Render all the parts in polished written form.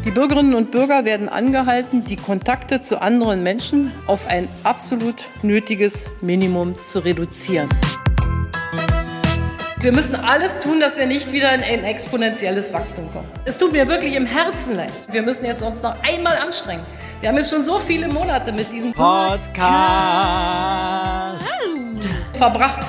Die Bürgerinnen und Bürger werden angehalten, die Kontakte zu anderen Menschen auf ein absolut nötiges Minimum zu reduzieren. Wir müssen alles tun, dass wir nicht wieder in ein exponentielles Wachstum kommen. Es tut mir wirklich im Herzen leid. Wir müssen jetzt uns noch einmal anstrengen. Wir haben jetzt schon so viele Monate mit diesem Podcast verbracht.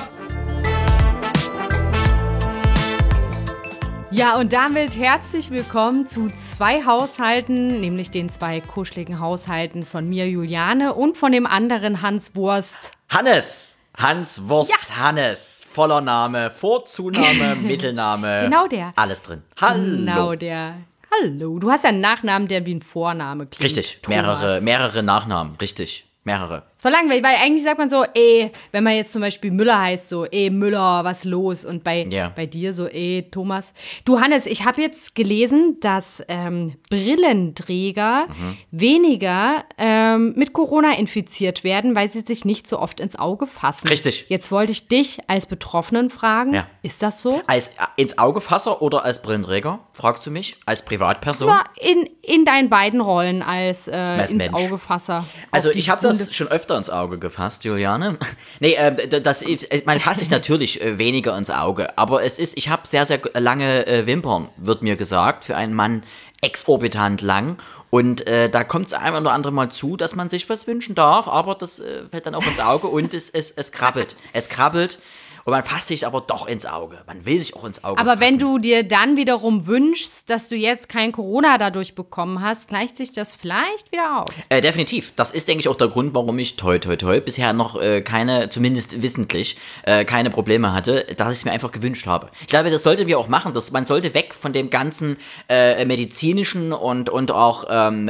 Ja, und damit herzlich willkommen zu 2 Haushalten, nämlich den 2 kuscheligen Haushalten von mir, Juliane, und von dem anderen Hans Wurst. Hannes Wurst, ja. Hannes, voller Name, Vorzunahme, Mittelname. Genau der. Alles drin. Hallo. Genau der. Hallo. Du hast ja einen Nachnamen, der wie ein Vorname klingt. Richtig, Thomas. mehrere Nachnamen, richtig, mehrere. Das war langweilig, weil eigentlich sagt man so, wenn man jetzt zum Beispiel Müller heißt, so, Müller, was los? Und bei dir so, Thomas. Du, Hannes, ich habe jetzt gelesen, dass Brillenträger weniger mit Corona infiziert werden, weil sie sich nicht so oft ins Auge fassen. Richtig. Jetzt wollte ich dich als Betroffenen fragen, ist das so? Als ins Augefasser oder als Brillenträger, fragst du mich? Als Privatperson? Ja, in deinen beiden Rollen als ins Mensch. Augefasser. Also ich habe das schon öfter ins Auge gefasst, Juliane. Nee, man fasst sich natürlich weniger ins Auge, aber ich habe sehr, sehr lange Wimpern, wird mir gesagt, für einen Mann exorbitant lang. Und da kommt es ein oder andere Mal zu, dass man sich was wünschen darf, aber das fällt dann auch ins Auge und es krabbelt. Es krabbelt. Und man fasst sich aber doch ins Auge. Man will sich auch ins Auge Aber fassen. wenn du dir dann wiederum wünschst, dass du jetzt kein Corona dadurch bekommen hast, gleicht sich das vielleicht wieder aus. Definitiv. Das ist, denke ich, auch der Grund, warum ich toi bisher noch keine, zumindest wissentlich, keine Probleme hatte, dass ich es mir einfach gewünscht habe. Ich glaube, das sollten wir auch machen. Man sollte weg von dem ganzen medizinischen und auch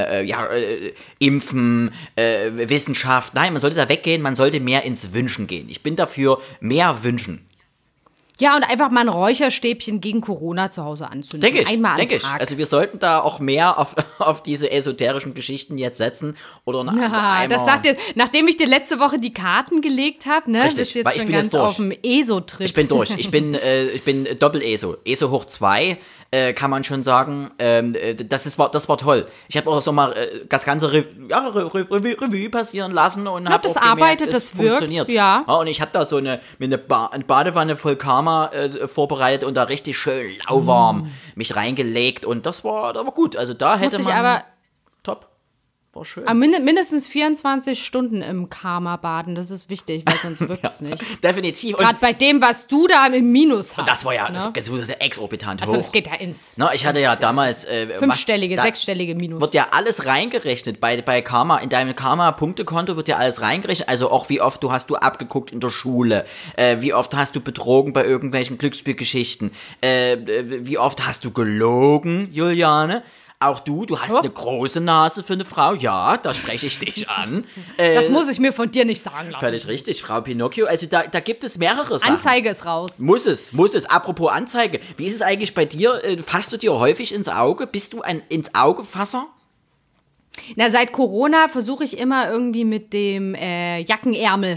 Impfen, Wissenschaft. Nein, man sollte da weggehen. Man sollte mehr ins Wünschen gehen. Ich bin dafür mehr wünschen. Ja, und einfach mal ein Räucherstäbchen gegen Corona zu Hause anzünden. Einmal am Tag. Also wir sollten da auch mehr auf diese esoterischen Geschichten jetzt setzen. Oder das sagt ihr, nachdem ich dir letzte Woche die Karten gelegt habe, ne? Richtig, bist du jetzt weil ich schon bin ganz jetzt durch. auf dem ESO-Trip. Ich bin durch. Ich bin Doppel-ESO. ESO hoch 2, kann man schon sagen. Das war toll. Ich habe auch so mal das ganze Revue passieren lassen und habe das auch gemerkt, arbeitet, es das funktioniert. wirkt, ja. Und ich habe da so eine Badewanne voll Karma vorbereitet und da richtig schön lauwarm mich reingelegt und das war gut. Also da hätte man... aber top. War schön. Aber mindestens 24 Stunden im Karma baden, das ist wichtig, weil sonst wirkt es nicht. Definitiv. Gerade bei dem, was du da im Minus hast. Das war ja ne? das ist ja exorbitant hoch. Also das geht ja ins... Ich hatte ja damals... 6-stellige Minus. Wird ja alles reingerechnet bei Karma. In deinem Karma-Punktekonto wird ja alles reingerechnet. Also auch wie oft hast du abgeguckt in der Schule. Wie oft hast du betrogen bei irgendwelchen Glücksspielgeschichten. Wie oft hast du gelogen, Juliane. Auch du hast eine große Nase für eine Frau. Ja, da spreche ich dich an. Das muss ich mir von dir nicht sagen lassen. Völlig richtig, Frau Pinocchio. Also da gibt es mehrere Sachen. Anzeige ist raus. Muss es. Apropos Anzeige. Wie ist es eigentlich bei dir? Fasst du dir häufig ins Auge? Bist du ein Ins-Auge-Fasser? Na, seit Corona versuche ich immer irgendwie mit dem Jackenärmel.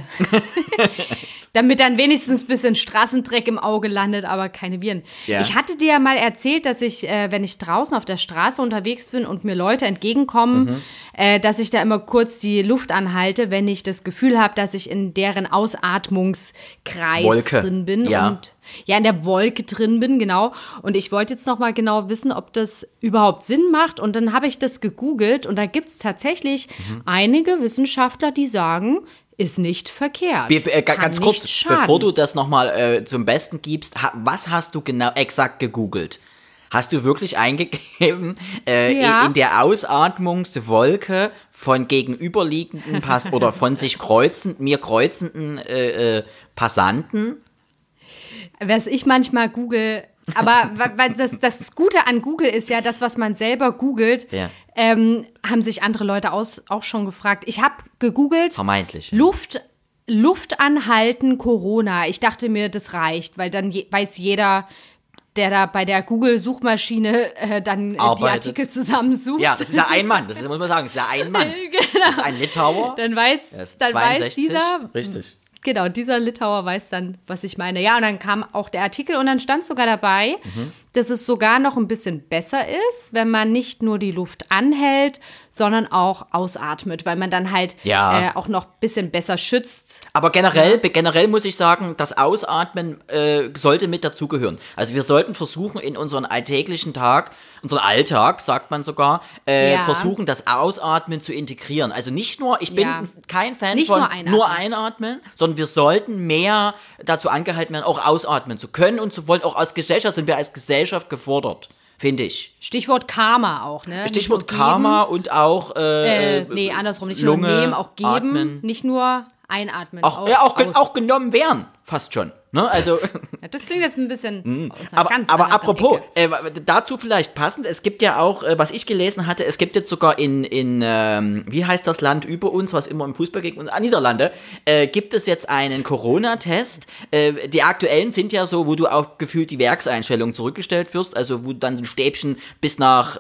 Damit dann wenigstens ein bisschen Straßendreck im Auge landet, aber keine Viren. Ja. Ich hatte dir ja mal erzählt, dass ich, wenn ich draußen auf der Straße unterwegs bin und mir Leute entgegenkommen, dass ich da immer kurz die Luft anhalte, wenn ich das Gefühl habe, dass ich in deren Ausatmungskreis drin bin. Ja. Und in der Wolke drin bin, genau. Und ich wollte jetzt noch mal genau wissen, ob das überhaupt Sinn macht. Und dann habe ich das gegoogelt und da gibt es tatsächlich einige Wissenschaftler, die sagen, ist nicht verkehrt. Ganz kurz, bevor du das nochmal zum Besten gibst, was hast du genau exakt gegoogelt? Hast du wirklich eingegeben, in der Ausatmungswolke von gegenüberliegenden oder von sich kreuzenden Passanten? Was ich manchmal google, aber das Gute an Google ist ja, das, was man selber googelt, haben sich andere Leute auch schon gefragt. Ich habe gegoogelt, vermeintlich. Luft anhalten, Corona. Ich dachte mir, das reicht, weil dann weiß jeder, der da bei der Google-Suchmaschine dann die Artikel zusammensucht. Ja, das ist ja ein Mann, das muss man sagen, das ist ja ein Mann. Genau. Das ist ein Litauer. Dann weiß dieser, richtig. Genau, dieser Litauer weiß dann, was ich meine. Ja, und dann kam auch der Artikel und dann stand sogar dabei, dass es sogar noch ein bisschen besser ist, wenn man nicht nur die Luft anhält, sondern auch ausatmet, weil man dann halt auch noch ein bisschen besser schützt. Aber generell muss ich sagen, das Ausatmen sollte mit dazugehören. Also wir sollten versuchen, in unseren unseren Alltag, sagt man sogar, versuchen, das Ausatmen zu integrieren. Also nicht nur, ich bin kein Fan nicht von nur einatmen, sondern wir sollten mehr dazu angehalten werden, auch ausatmen zu können und zu wollen. Auch als Gesellschaft sind wir als Gesellschaft gefordert, finde ich. Stichwort Karma auch, ne? Stichwort Karma und auch andersrum, nicht Lunge, nur nehmen, auch geben, atmen. Nicht nur einatmen. Auch genommen werden, fast schon. Ne? Also ja, das klingt jetzt ein bisschen aber apropos, dazu vielleicht passend, es gibt ja auch, was ich gelesen hatte, es gibt jetzt sogar in wie heißt das Land über uns, was immer im Fußball gegen uns, Niederlande, gibt es jetzt einen Corona-Test. Die aktuellen sind ja so, wo du auch gefühlt die Werkseinstellung zurückgestellt wirst, also wo du dann so ein Stäbchen bis nach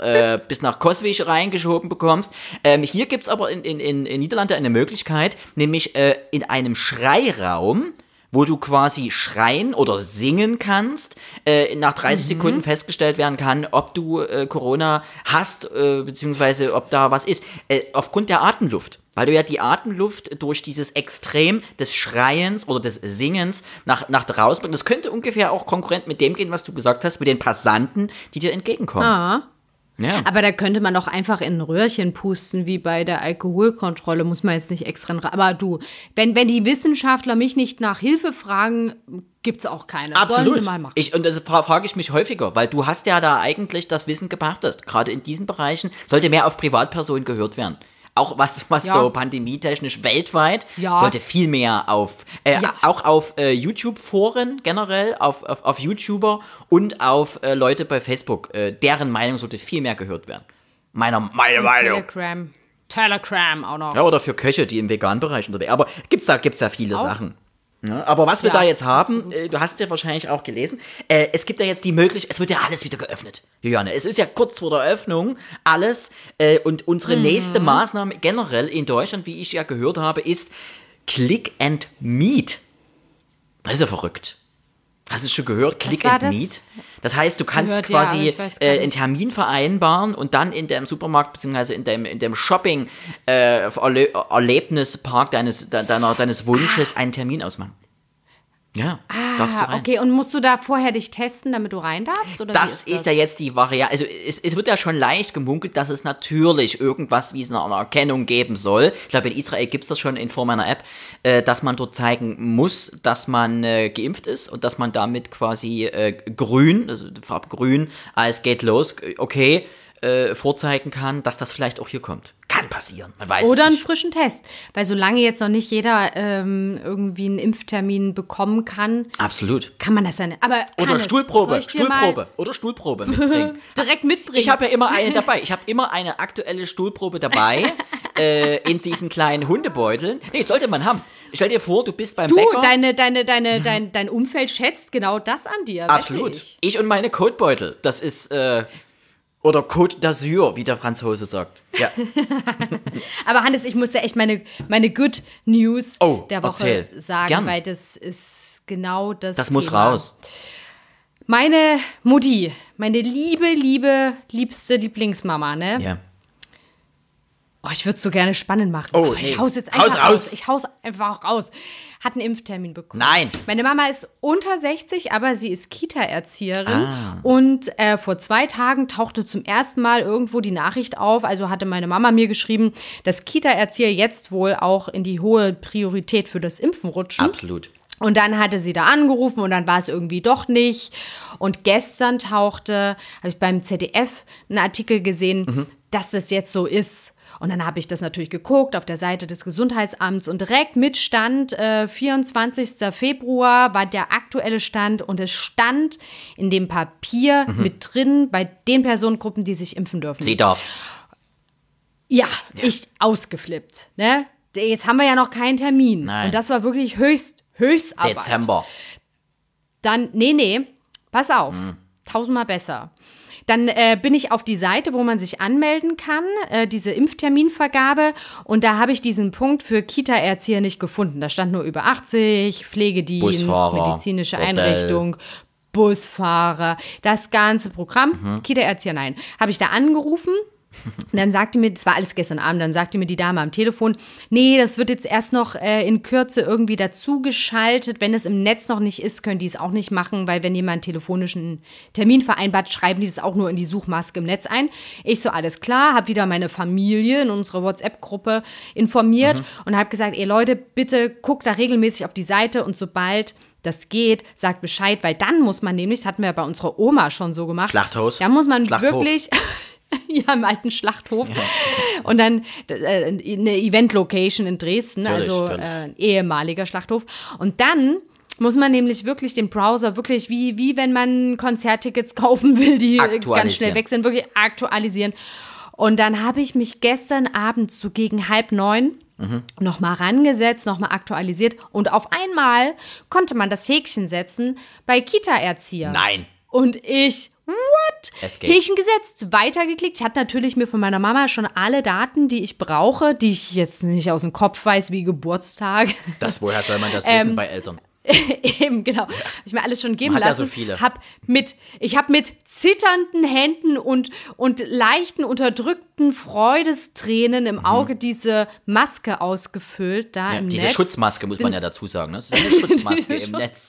Coswig reingeschoben bekommst. Hier gibt es aber in Niederlande eine Möglichkeit, nämlich in einem Schreiraum, wo du quasi schreien oder singen kannst, nach 30 Sekunden festgestellt werden kann, ob du Corona hast, beziehungsweise ob da was ist, aufgrund der Atemluft. Weil du ja die Atemluft durch dieses Extrem des Schreiens oder des Singens nach draußen bringst. Das könnte ungefähr auch konkurrent mit dem gehen, was du gesagt hast, mit den Passanten, die dir entgegenkommen. Ah. Ja. Aber da könnte man doch einfach in ein Röhrchen pusten, wie bei der Alkoholkontrolle, muss man jetzt nicht extra. Aber du, wenn die Wissenschaftler mich nicht nach Hilfe fragen, gibt es auch keine. Absolut. Sollen sie mal machen. Und das frage ich mich häufiger, weil du hast ja da eigentlich das Wissen gepachtet. Gerade in diesen Bereichen sollte mehr auf Privatpersonen gehört werden. Auch was so pandemietechnisch weltweit, sollte viel mehr auch auf YouTube-Foren generell, auf YouTuber und auf Leute bei Facebook. Deren Meinung sollte viel mehr gehört werden. Meine Meinung. Telegram auch noch. Ja, oder für Köche, die im veganen Bereich unterwegs sind. Aber gibt's da viele Sachen. Ja, aber was wir da jetzt haben, du hast ja wahrscheinlich auch gelesen, es gibt ja jetzt die Möglichkeit, es wird ja alles wieder geöffnet, Juliane. Es ist ja kurz vor der Öffnung alles und unsere nächste Maßnahme generell in Deutschland, wie ich ja gehört habe, ist Click and Meet. Das ist ja verrückt. Hast du es schon gehört? Click and Meet? Das heißt, du kannst quasi einen Termin vereinbaren und dann in dem Supermarkt bzw. in dem Shopping Erlebnispark deines Wunsches einen Termin ausmachen. Ja, darfst du rein. Okay, und musst du da vorher dich testen, damit du rein darfst? Oder das ist ja jetzt die Variante. Also es wird ja schon leicht gemunkelt, dass es natürlich irgendwas wie eine Erkennung geben soll. Ich glaube, in Israel gibt es das schon in Form einer App, dass man dort zeigen muss, dass man geimpft ist und dass man damit quasi grün, also Farbe grün, als geht los, okay, vorzeigen kann, dass das vielleicht auch hier kommt. Kann passieren, man weiß es nicht. Oder einen frischen Test, weil solange jetzt noch nicht jeder irgendwie einen Impftermin bekommen kann, absolut, kann man das ja nicht. Aber oder Hannes, Stuhlprobe mitbringen. Direkt mitbringen. Ich habe ja immer eine dabei. Ich habe immer eine aktuelle Stuhlprobe dabei in diesen kleinen Hundebeuteln. Nee, sollte man haben. Stell dir vor, du bist beim Bäcker. Dein Umfeld schätzt genau das an dir. Absolut. Wirklich. Ich und meine Kotbeutel. Das ist oder Côte d'Azur, wie der Franzose sagt. Ja. Aber Hannes, ich muss ja echt meine Good News der Woche sagen, Gern. weil das ist genau das Das Thema. muss raus. Meine Mutti, meine liebste Lieblingsmama, ne? Ja. Oh, ich würde es so gerne spannend machen. Ich hau's jetzt einfach raus. Ich hau's einfach raus. Hat einen Impftermin bekommen. Nein. Meine Mama ist unter 60, aber sie ist Kita-Erzieherin. Und vor 2 Tagen tauchte zum ersten Mal irgendwo die Nachricht auf, also hatte meine Mama mir geschrieben, dass Kita-Erzieher jetzt wohl auch in die hohe Priorität für das Impfen rutschen. Absolut. Und dann hatte sie da angerufen und dann war es irgendwie doch nicht. Und gestern habe ich beim ZDF einen Artikel gesehen, dass das jetzt so ist. Und dann habe ich das natürlich geguckt auf der Seite des Gesundheitsamts und direkt mit Stand 24. Februar war der aktuelle Stand und es stand in dem Papier mit drin bei den Personengruppen, die sich impfen dürfen. Sie darf. Ja, ich ausgeflippt. Ne? Jetzt haben wir ja noch keinen Termin. Nein. Und das war wirklich Höchstarbeit. Dezember. Dann, nee, pass auf. 1000-mal besser. Dann bin ich auf die Seite, wo man sich anmelden kann, diese Impfterminvergabe. Und da habe ich diesen Punkt für Kita-Erzieher nicht gefunden. Da stand nur über 80, Pflegedienst, Busfahrer, medizinische Bordell. Einrichtung, Busfahrer, das ganze Programm. Kita-Erzieher, nein. Habe ich da angerufen. Und dann sagte mir, das war alles gestern Abend, dann sagte mir die Dame am Telefon, nee, das wird jetzt erst noch in Kürze irgendwie dazugeschaltet. Wenn es im Netz noch nicht ist, können die es auch nicht machen, weil wenn jemand einen telefonischen Termin vereinbart, schreiben die das auch nur in die Suchmaske im Netz ein. Ich so, alles klar, habe wieder meine Familie in unserer WhatsApp-Gruppe informiert und habe gesagt, ey Leute, bitte guckt da regelmäßig auf die Seite und sobald das geht, sagt Bescheid, weil dann muss man nämlich, das hatten wir bei unserer Oma schon so gemacht. Schlachthaus. Da muss man Schlachthof. wirklich... Ja, im alten Schlachthof. Ja. Und dann eine Event-Location in Dresden, Natürlich. Ein ehemaliger Schlachthof. Und dann muss man nämlich wirklich den Browser wirklich, wie wenn man Konzerttickets kaufen will, die ganz schnell weg sind, wirklich aktualisieren. Und dann habe ich mich gestern Abend so gegen 8:30 nochmal rangesetzt, nochmal aktualisiert. Und auf einmal konnte man das Häkchen setzen bei Kita-Erzieher. Nein. Und ich, what? Escape. Häkchen gesetzt, weitergeklickt. Ich hatte natürlich mir von meiner Mama schon alle Daten, die ich brauche, die ich jetzt nicht aus dem Kopf weiß, wie Geburtstag. Woher soll man das wissen bei Eltern? Eben, genau. Habe ich mir alles schon geben Man hat lassen. ja so viele. Ich habe mit zitternden Händen und leichten, unterdrückten Freudestränen im Auge diese Maske ausgefüllt da im Diese Netz. Schutzmaske muss man ja dazu sagen. Ne? Das ist eine Schutzmaske im Netz.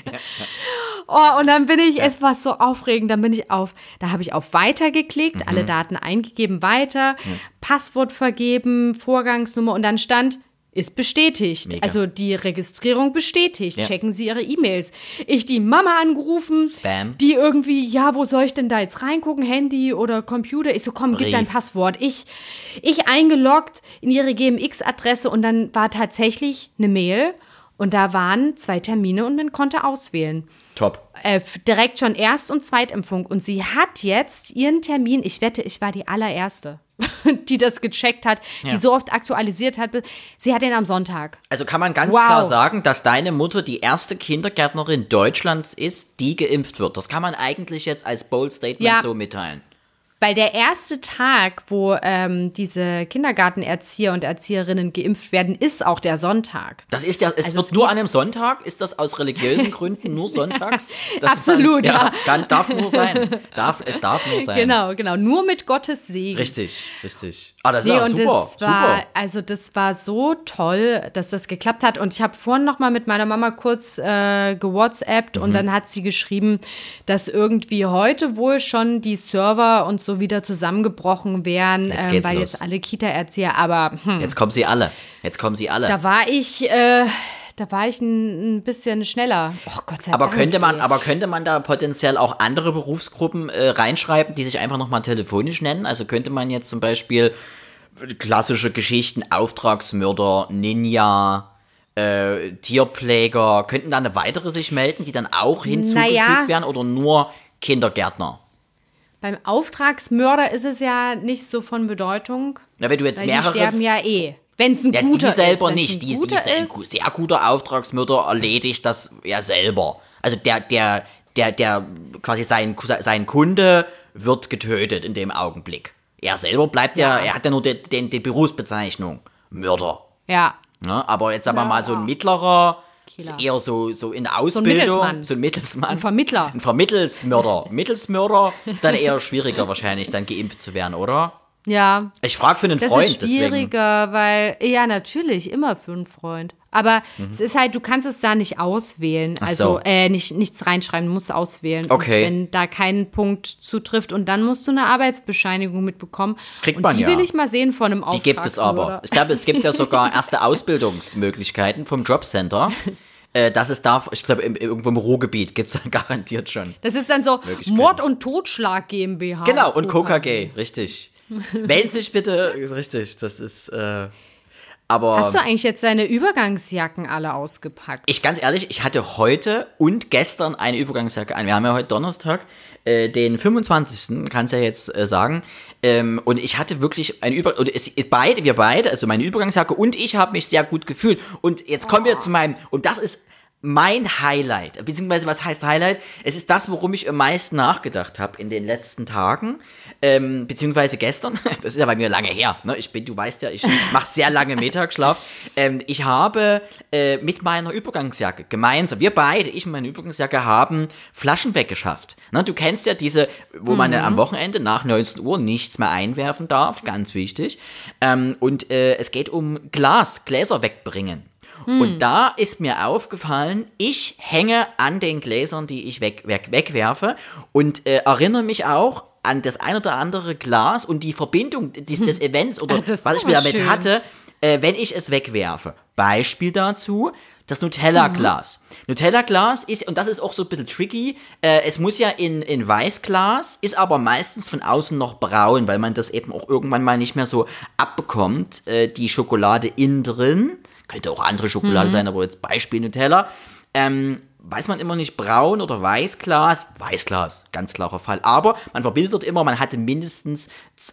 Oh, und dann bin ich, es war so aufregend, da habe ich auf Weiter geklickt, alle Daten eingegeben, weiter, Passwort vergeben, Vorgangsnummer und dann stand, ist bestätigt. Mega. Also die Registrierung bestätigt. Ja. Checken Sie Ihre E-Mails. Ich die Mama angerufen. Spam. Die irgendwie, ja, wo soll ich denn da jetzt reingucken? Handy oder Computer? Ich so, komm, gib Brief. dein Passwort. Ich eingeloggt in ihre GMX-Adresse und dann war tatsächlich eine Mail und da waren 2 Termine und man konnte auswählen. Top. Direkt schon Erst- und Zweitimpfung. Und sie hat jetzt ihren Termin, ich wette, ich war die allererste, die das gecheckt hat, die so oft aktualisiert hat. Sie hat den am Sonntag. Also kann man ganz klar sagen, dass deine Mutter die erste Kindergärtnerin Deutschlands ist, die geimpft wird. Das kann man eigentlich jetzt als Bold Statement so mitteilen. Weil der erste Tag, wo diese Kindergartenerzieher und Erzieherinnen geimpft werden, ist auch der Sonntag. Das ist ja, es wird nur an einem Sonntag? Ist das aus religiösen Gründen nur sonntags? Das Absolut, ja. Darf nur sein. Es darf nur sein. Genau. Nur mit Gottes Segen. Richtig. Ah, das ist auch und super. das war so toll, dass das geklappt hat. Und ich habe vorhin noch mal mit meiner Mama kurz gewhatsappt und dann hat sie geschrieben, dass irgendwie heute wohl schon die Server und so wieder zusammengebrochen wären, weil jetzt alle Kita-Erzieher, aber Jetzt kommen sie alle. da war ich ein bisschen schneller. Oh Gott sei Dank. Aber könnte man da potenziell auch andere Berufsgruppen reinschreiben, die sich einfach nochmal telefonisch nennen? Also könnte man jetzt zum Beispiel klassische Geschichten, Auftragsmörder, Ninja, Tierpfleger, könnten da eine weitere sich melden, die dann auch hinzugefügt werden oder nur Kindergärtner? Beim Auftragsmörder ist es ja nicht so von Bedeutung. Na, wenn du jetzt weil mehrere... die sterben ja wenn es ein guter ist. Die selber Wenn's nicht. ein guter Ein ist, sehr guter Auftragsmörder erledigt das ja selber. Also der quasi sein Kunde wird getötet in dem Augenblick. Er selber bleibt er hat ja nur die Berufsbezeichnung Mörder. Ja. Ja, aber jetzt sagen wir mal so ein mittlerer, Killer. eher so in der Ausbildung. So ein Mittelsmann. Ein Vermittler. Ein Vermittelsmörder. Mittelsmörder, dann eher schwieriger wahrscheinlich, dann geimpft zu werden, oder? Ja. Ich frage für einen Das Freund, ist schwieriger, weil, ja, natürlich, immer für einen Freund. Aber es ist halt, du kannst es da nicht auswählen. Ach Also, so. nichts reinschreiben, du musst auswählen. Okay. Und wenn da kein Punkt zutrifft und dann musst du eine Arbeitsbescheinigung mitbekommen. Kriegt und man die ja. will ich mal sehen von einem Die gibt es aber. Ich glaube, es gibt ja sogar erste Ausbildungsmöglichkeiten vom Jobcenter. Dass es darf, ich glaube, irgendwo im Ruhrgebiet gibt es dann garantiert schon. Das ist dann so Mord- und Totschlag GmbH. Genau, und KKG, richtig. Melden sich bitte, richtig, das ist, aber... Hast du eigentlich jetzt deine Übergangsjacken alle ausgepackt? Ich ganz ehrlich, ich hatte heute und gestern eine Übergangsjacke an. Wir haben ja heute Donnerstag, den 25. kannst ja jetzt sagen. Und ich hatte wirklich wir beide, also meine Übergangsjacke und ich habe mich sehr gut gefühlt. Und jetzt kommen wir zu und das ist mein Highlight, beziehungsweise was heißt Highlight? Es ist das, worum ich am meisten nachgedacht habe in den letzten Tagen, beziehungsweise gestern. Das ist ja bei mir lange her. Ne? Du weißt ja, ich mache sehr lange Mittagsschlaf. Ich habe mit meiner Übergangsjacke gemeinsam, wir beide, ich und meine Übergangsjacke, haben Flaschen weggeschafft. Ne? Du kennst ja diese, wo man am Wochenende nach 19 Uhr nichts mehr einwerfen darf, ganz wichtig. Und es geht um Gläser wegbringen. Und da ist mir aufgefallen, ich hänge an den Gläsern, die ich wegwerfe und erinnere mich auch an das ein oder andere Glas und die Verbindung des Events oder was ich mir damit hatte, wenn ich es wegwerfe. Beispiel dazu, das Nutella-Glas. Nutella-Glas ist, und das ist auch so ein bisschen tricky, es muss ja in Weißglas, ist aber meistens von außen noch braun, weil man das eben auch irgendwann mal nicht mehr so abbekommt, die Schokolade innen drin. Könnte auch andere Schokolade sein, aber jetzt Beispiel Nutella. Weiß man immer nicht, braun oder Weißglas. Weißglas, ganz klarer Fall. Aber man verbindet dort immer, man hatte mindestens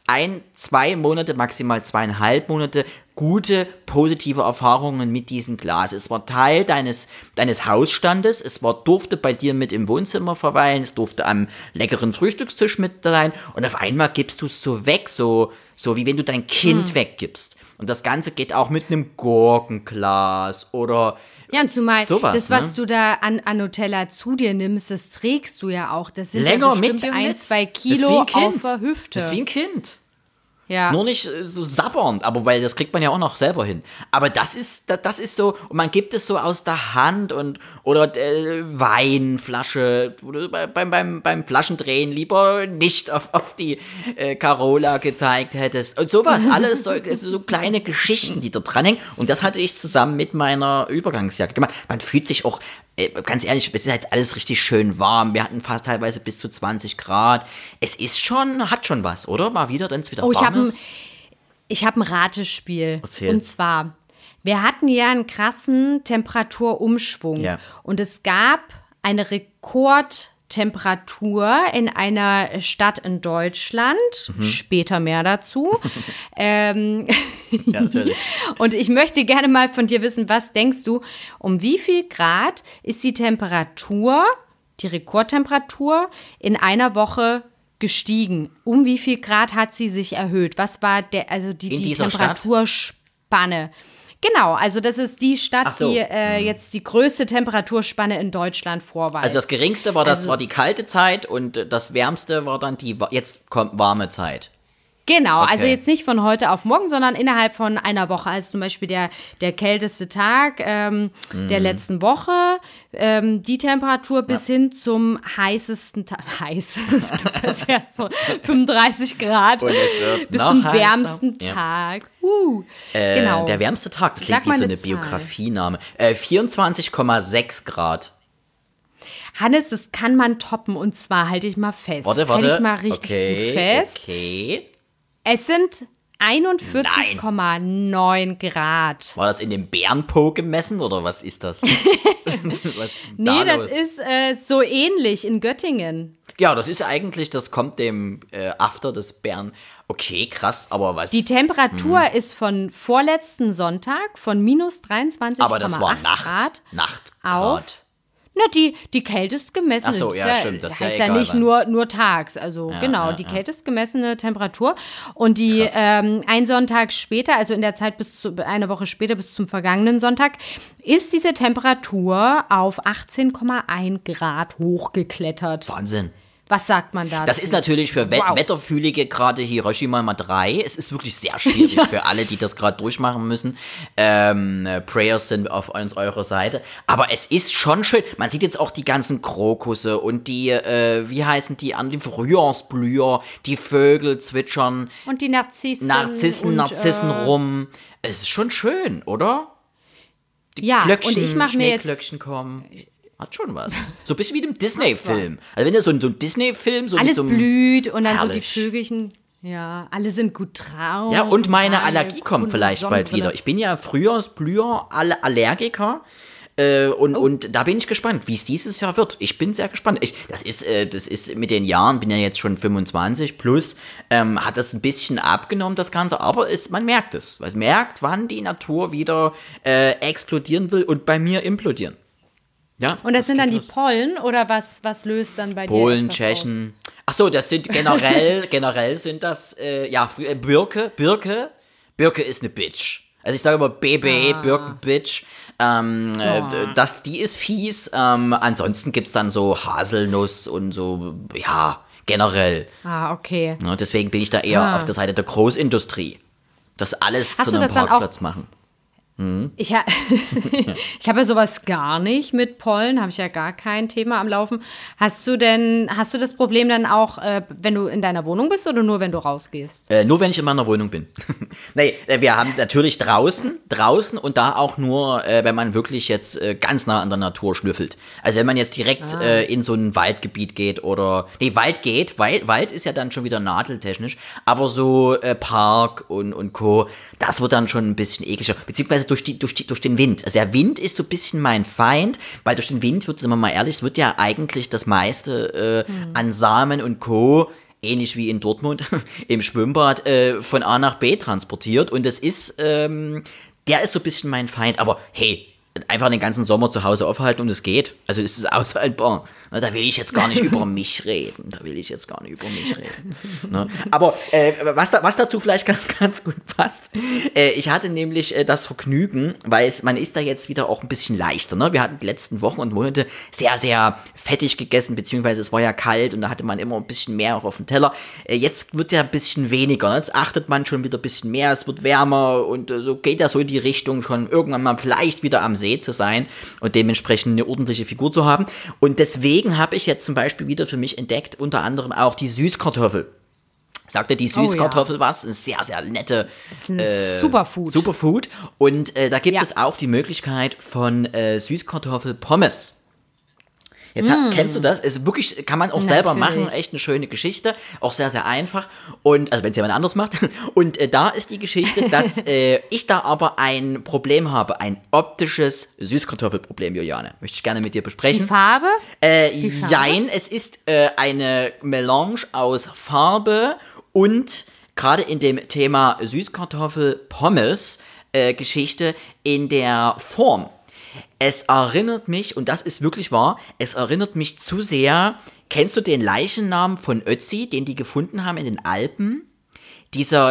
2 Monate, maximal 2,5 Monate gute, positive Erfahrungen mit diesem Glas. Es war Teil deines Hausstandes, durfte bei dir mit im Wohnzimmer verweilen, es durfte am leckeren Frühstückstisch mit sein und auf einmal gibst du es so weg, so wie wenn du dein Kind weggibst. Und das Ganze geht auch mit einem Gurkenglas oder ja, und zumal sowas, das, was du da an Nutella zu dir nimmst, das trägst du ja auch. Das sind länger ja bestimmt mit 1-2 Kilo auf der Hüfte. Das ist wie ein Kind. Ja. Nur nicht so sabbernd, aber weil das kriegt man ja auch noch selber hin. Aber das ist so, und man gibt es so aus der Hand oder Weinflasche, wo du beim Flaschendrehen lieber nicht auf die Carola gezeigt hättest. Und sowas, alles so kleine Geschichten, die da dranhängen. Und das hatte ich zusammen mit meiner Übergangsjacke gemacht. Man fühlt sich auch, ganz ehrlich, es ist jetzt alles richtig schön warm. Wir hatten fast teilweise bis zu 20 Grad. Es ist hat schon was, oder? Mal wieder, wenn es wieder warm ist. Ich habe ein Ratespiel. Erzähl. Und zwar, wir hatten ja einen krassen Temperaturumschwung. Ja. Und es gab eine Rekordtemperatur in einer Stadt in Deutschland. Später mehr dazu. Ja, natürlich. Und ich möchte gerne mal von dir wissen, was denkst du, um wie viel Grad ist die Rekordtemperatur in einer Woche gestiegen? Um wie viel Grad hat sie sich erhöht? Was war die Temperaturspanne? Genau, also das ist die Stadt, die jetzt die größte Temperaturspanne in Deutschland vorweist. Also das geringste war die kalte Zeit und das wärmste war dann jetzt kommt warme Zeit. Genau, Okay. also jetzt nicht von heute auf morgen, sondern innerhalb von einer Woche. Also zum Beispiel der kälteste Tag der letzten Woche, die Temperatur bis hin zum heißesten Tag. Das wäre so 35 Grad. Und es wird bis noch zum heißer. wärmsten Ja. Tag. Genau. Der wärmste Tag, das Sag klingt wie mal so eine eine Zahl. Biografiename. 24,6 Grad. Hannes, das kann man toppen und zwar halte ich mal fest. Warte. Halte ich mal richtig gut fest. Okay. Es sind 41,9 Grad. War das in dem Bärenpo gemessen oder was ist das? Was Nee, los? das ist so ähnlich in Göttingen. Ja, das ist eigentlich, das kommt dem After des Bären. Okay, krass, aber was? Die Temperatur ist von vorletzten Sonntag von minus 23,8 aber das war Grad Nachtgrad. auf. Na, die kältest gemessene. Ach so, ja, stimmt, das ist ja heißt egal, nicht nur tags. Also die kältest gemessene Temperatur. Und die Krass. ein Sonntag später, also in der Zeit eine Woche später bis zum vergangenen Sonntag, ist diese Temperatur auf 18,1 Grad hochgeklettert. Wahnsinn. Was sagt man dazu? Das ist natürlich für Wetterfühlige gerade Hiroshima mal 3. Es ist wirklich sehr schwierig für alle, die das gerade durchmachen müssen. Prayers sind auf eurer Seite. Aber es ist schon schön. Man sieht jetzt auch die ganzen Krokusse und die, wie heißen die an, die Frühjahrsblüher, die Vögel zwitschern. Und die Narzissen. Narzissen rum. Es ist schon schön, oder? Die Glöckchen, und ich mache mir jetzt Schneeglöckchen kommen. Hat schon was. So ein bisschen wie im Disney-Film. Also wenn ihr so ein Disney-Film so alles mit so einem blüht und dann herrlich. so die Vögelchen. Ja, alle sind gut drauf. Ja, und meine alle Allergie kommt coole vielleicht bald Sonnenbrille. wieder. Ich bin ja Frühjahrsblüher, Allergiker. Und da bin ich gespannt, wie es dieses Jahr wird. Ich bin sehr gespannt. Das ist mit den Jahren, bin ja jetzt schon 25 plus, hat das ein bisschen abgenommen, das Ganze. Aber man merkt es. Man merkt, wann die Natur wieder explodieren will und bei mir implodieren. Ja, Und das sind dann die los. Pollen oder was löst dann bei dir Polen, etwas Tschechen. Ach so, das sind generell sind das, Birke. Birke ist eine Bitch. Also ich sage immer BB, Birken, Bitch. Die ist fies. Ansonsten gibt's dann so Haselnuss und so, ja, generell. aus? Okay. Ja, deswegen bin ich da eher auf der Seite der Großindustrie. Das alles Hast zu du einem das dann Parkplatz machen. Ich habe ja sowas gar nicht mit Pollen, habe ich ja gar kein Thema am Laufen. Hast du das Problem dann auch, wenn du in deiner Wohnung bist oder nur, wenn du rausgehst? Nur wenn ich in meiner Wohnung bin. Nee, wir haben natürlich draußen und da auch nur, wenn man wirklich jetzt ganz nah an der Natur schnüffelt. Also wenn man jetzt direkt in so ein Waldgebiet geht oder, Wald ist ja dann schon wieder nadeltechnisch, aber so Park und Co., das wird dann schon ein bisschen ekliger, beziehungsweise durch den Wind. Also der Wind ist so ein bisschen mein Feind, weil durch den Wind sind wir mal ehrlich, es wird ja eigentlich das meiste an Samen und Co., ähnlich wie in Dortmund im Schwimmbad, von A nach B transportiert. Und das ist, der ist so ein bisschen mein Feind. Aber hey, einfach den ganzen Sommer zu Hause aufhalten und es geht. Also es ist aushaltbar. Da will ich jetzt gar nicht über mich reden. Ne? Aber was dazu vielleicht ganz gut passt, ich hatte nämlich das Vergnügen, weil man ist da jetzt wieder auch ein bisschen leichter. Ne? Wir hatten die letzten Wochen und Monate sehr, sehr fettig gegessen, beziehungsweise es war ja kalt und da hatte man immer ein bisschen mehr auch auf dem Teller. Jetzt wird ja ein bisschen weniger. Ne? Jetzt achtet man schon wieder ein bisschen mehr, es wird wärmer und so geht ja so in die Richtung, schon irgendwann mal vielleicht wieder am See zu sein und dementsprechend eine ordentliche Figur zu haben. Und deswegen habe ich jetzt zum Beispiel wieder für mich entdeckt, unter anderem auch die Süßkartoffel. Sagt dir die Süßkartoffel was? Eine sehr, sehr nette Das ist ein Superfood. Superfood. Und da gibt es auch die Möglichkeit von Süßkartoffelpommes. Jetzt kennst du das? Ist wirklich, kann man auch selber machen, echt eine schöne Geschichte, auch sehr, sehr einfach. Und, also wenn es jemand anders macht. Und da ist die Geschichte, dass ich da aber ein Problem habe, ein optisches Süßkartoffelproblem, Juliane. Möchte ich gerne mit dir besprechen. Die Farbe? Jein, es ist eine Melange aus Farbe und gerade in dem Thema Süßkartoffel-Pommes Geschichte in der Form. Es erinnert mich, und das ist wirklich wahr, es erinnert mich zu sehr, kennst du den Leichennamen von Ötzi, den die gefunden haben in den Alpen? Diese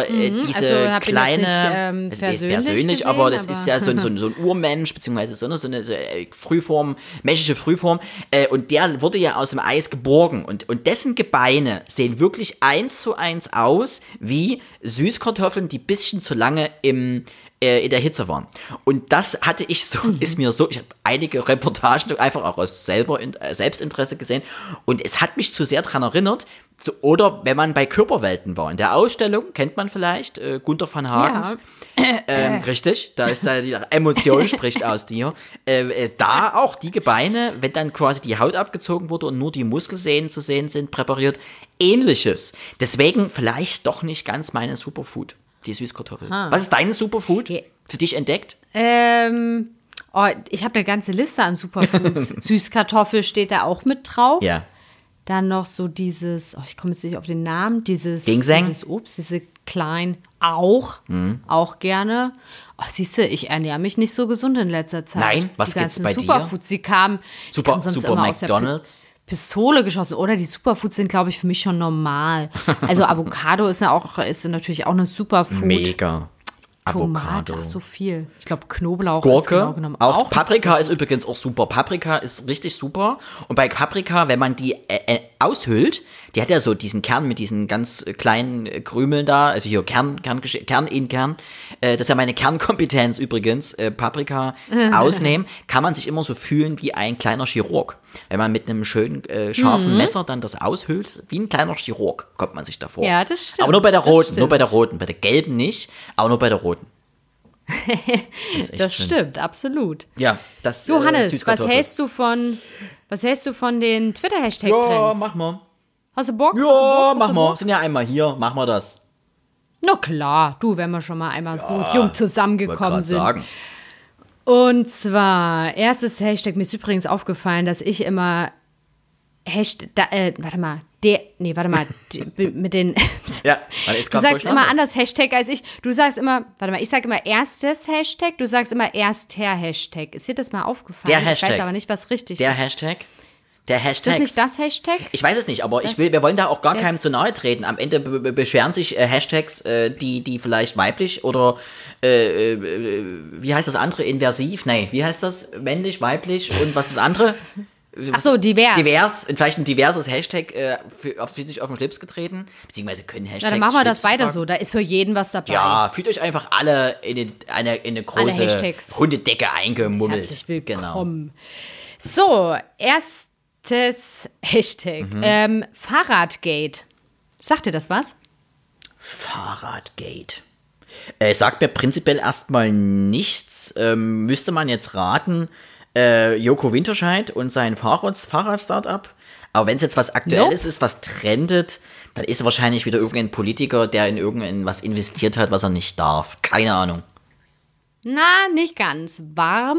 kleine, jetzt nicht, es ist persönlich gesehen, aber das ist ja so ein Urmensch, beziehungsweise so eine Frühform, menschliche Frühform, und der wurde ja aus dem Eis geborgen und dessen Gebeine sehen wirklich 1:1 aus wie Süßkartoffeln, die ein bisschen zu lange in der Hitze waren. Und das hatte ich so, ich habe einige Reportagen einfach auch aus Selbstinteresse gesehen und es hat mich zu sehr daran erinnert, oder wenn man bei Körperwelten war, in der Ausstellung, kennt man vielleicht, Gunther van Hagens, richtig, da ist da die Emotion spricht aus dir, da auch die Gebeine, wenn dann quasi die Haut abgezogen wurde und nur die Muskelsehnen zu sehen sind, präpariert, ähnliches. Deswegen vielleicht doch nicht ganz meine Superfood. Die Süßkartoffel. Was ist deine Superfood für dich entdeckt? Ich habe eine ganze Liste an Superfoods. Süßkartoffel steht da auch mit drauf. Ja. Dann noch so dieses, ich komme jetzt nicht auf den Namen, dieses Obst, diese kleinen, auch gerne. Siehst du, ich ernähre mich nicht so gesund in letzter Zeit. Nein, was gibt's bei dir? Superfoods, die kamen sonst Super immer aus McDonald's. Pistole geschossen. Oder die Superfoods sind, glaube ich, für mich schon normal. Also Avocado ist natürlich auch eine Superfood. Mega. Tomate, ach, so viel. Ich glaube, Knoblauch Gurke, ist genau genommen auch Paprika ist übrigens auch super. Paprika ist richtig super. Und bei Paprika, wenn man die aushüllt, die hat ja so diesen Kern mit diesen ganz kleinen Krümeln da, also hier Kern in Kern. Das ist ja meine Kernkompetenz übrigens. Paprika ausnehmen, kann man sich immer so fühlen wie ein kleiner Chirurg. Wenn man mit einem schönen, scharfen Messer dann das aushüllt, wie ein kleiner Chirurg, kommt man sich davor. Ja, das stimmt. Aber nur bei der roten, bei der gelben nicht, aber nur bei der roten. Das stimmt, absolut. Ja, das Johannes, was hältst du von den Twitter-Hashtag-Trends? Ja, mach mal. Hast du Bock? Ja, mach mal. Sind ja einmal hier, mach mal das. Na klar, wenn wir schon mal einmal so jung zusammengekommen sind. Sagen. Und zwar, erstes Hashtag, mir ist übrigens aufgefallen, dass ich immer warte mal. Mit den. Ja, du sagst immer anders Hashtag als ich. Du sagst immer, ich sage immer erstes Hashtag, du sagst immer erster Hashtag. Ist dir das mal aufgefallen? Der Hashtag. Ich weiß aber nicht, was richtig ist. Der Hashtag. Ist das nicht das Hashtag? Ich weiß es nicht, aber wir wollen da auch gar keinem zu nahe treten. Am Ende beschweren sich Hashtags, die vielleicht weiblich oder wie heißt das andere? Inversiv? Nee, wie heißt das? Männlich, weiblich und was ist das andere? Ach so, divers. Divers, vielleicht ein diverses Hashtag auf sich auf den Schlips getreten, beziehungsweise können Hashtags. Dann machen wir das weiter so, da ist für jeden was dabei. Ja, fühlt euch einfach alle in eine große Hundedecke eingemummelt. Herzlich willkommen. Genau. So, erstes Hashtag, Fahrradgate. Sagt dir das was? Fahrradgate. Sagt mir prinzipiell erstmal nichts. Müsste man jetzt raten, Joko Winterscheid und sein Fahrrad-Startup. Aber wenn es jetzt was Aktuelles ist, was trendet, dann ist es wahrscheinlich wieder irgendein Politiker, der in irgendwas investiert hat, was er nicht darf. Keine Ahnung. Na, nicht ganz warm.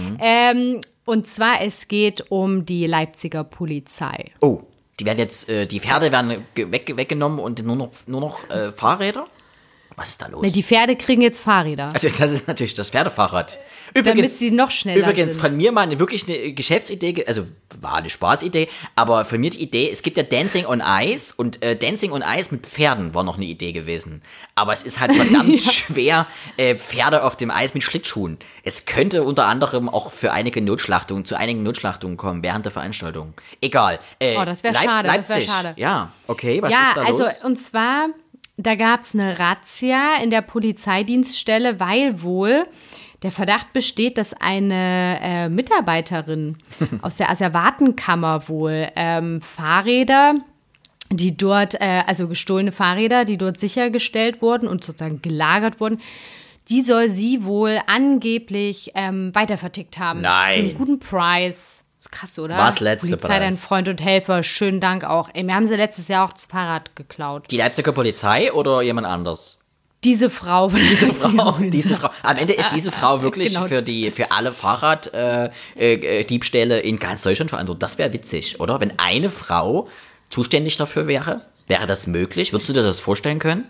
Und zwar, es geht um die Leipziger Polizei. Oh, die Pferde werden weggenommen und nur noch Fahrräder? Was ist da los? Ne, die Pferde kriegen jetzt Fahrräder. Also das ist natürlich das Pferdefahrrad. Damit sie noch schneller Übrigens, sind. von mir mal wirklich eine Geschäftsidee, also war eine Spaßidee, aber für mich die Idee, es gibt ja Dancing on Ice und Dancing on Ice mit Pferden war noch eine Idee gewesen. Aber es ist halt verdammt schwer, Pferde auf dem Eis mit Schlittschuhen. Es könnte unter anderem auch zu einigen Notschlachtungen kommen während der Veranstaltung. Egal. Das wäre schade, Leipzig. das wäre schade. Ja, okay, was ist da los? Also, und zwar, da gab es eine Razzia in der Polizeidienststelle, weil wohl der Verdacht besteht, dass eine Mitarbeiterin aus der Asservatenkammer wohl Fahrräder, die dort, also gestohlene Fahrräder, die dort sichergestellt wurden und sozusagen gelagert wurden, die soll sie wohl angeblich weitervertickt haben. Nein. Für einen guten Preis. Ist krass, oder? Was letzte Polizei, Preis? dein Freund und Helfer, schönen Dank auch. Ey, mir haben sie letztes Jahr auch das Fahrrad geklaut. Die Leipziger Polizei oder jemand anders? Diese Frau. Diese Frau. Am Ende ist diese Frau wirklich genau. für alle Fahrraddiebstähle in ganz Deutschland verantwortlich. Das wäre witzig, oder? Wenn eine Frau zuständig dafür wäre das möglich? Würdest du dir das vorstellen können?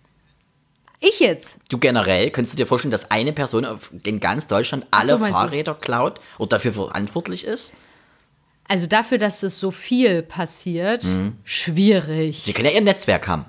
Ich jetzt? Du generell, könntest du dir vorstellen, dass eine Person in ganz Deutschland alle Fahrräder klaut und dafür verantwortlich ist? Also dafür, dass es so viel passiert, schwierig. Sie können ja ihr Netzwerk haben.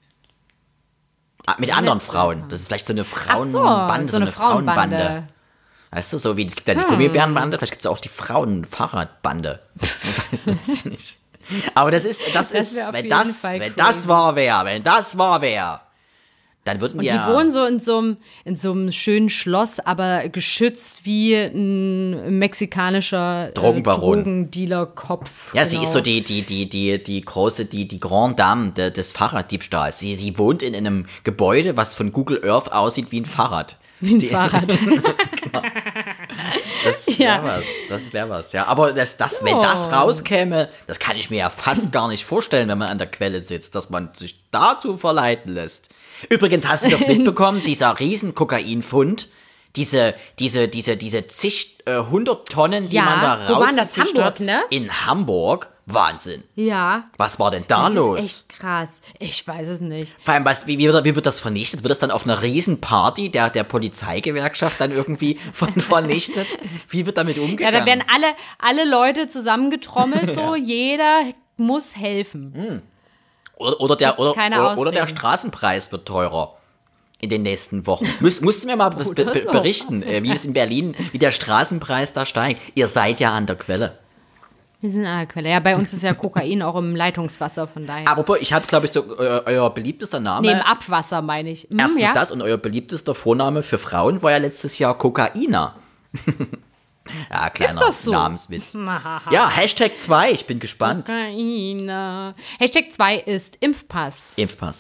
Mit anderen Frauen. Das ist vielleicht so eine Frauenbande, so eine Frauenbande. Weißt du, so wie es gibt ja die Gummibärenbande, vielleicht gibt es auch die Frauenfahrradbande. Ich weiß es nicht. Aber wenn das wahr wäre, dann würden die wohnen so in so einem schönen Schloss, aber geschützt wie ein mexikanischer Drogendealer-Kopf. Ja, genau. Sie ist so die große, die Grande Dame des Fahrraddiebstahls. Sie wohnt in einem Gebäude, was von Google Earth aussieht wie ein Fahrrad. Wie ein Fahrrad. Genau. Das wäre was, ja. Aber wenn das rauskäme, das kann ich mir ja fast gar nicht vorstellen, wenn man an der Quelle sitzt, dass man sich dazu verleiten lässt. Übrigens, hast du das mitbekommen, dieser riesen Kokainfund, diese zig 100 Tonnen, die man da rausgefischt wo waren das? Hamburg, hat, ne? In Hamburg, Wahnsinn. Ja. Was war denn da los? Das ist echt krass. Ich weiß es nicht. Vor allem, wie wird das vernichtet? Wird das dann auf einer riesen Party der Polizeigewerkschaft dann irgendwie vernichtet? Wie wird damit umgegangen? Ja, da werden alle Leute zusammengetrommelt, so jeder muss helfen. Oder der Straßenpreis wird teurer in den nächsten Wochen. Musst du mir mal berichten, wie es in Berlin, wie der Straßenpreis da steigt. Ihr seid ja an der Quelle. Wir sind an der Quelle. Ja, bei uns ist ja Kokain auch im Leitungswasser, von daher. Aber ich habe, glaube ich, so euer beliebtester Name. Nee, im Abwasser meine ich. Erstens das und euer beliebtester Vorname für Frauen war ja letztes Jahr Kokaina. Ja, kleiner so? Namenswitz. Ja, Hashtag 2, ich bin gespannt. Kokaina. Hashtag 2 ist Impfpass.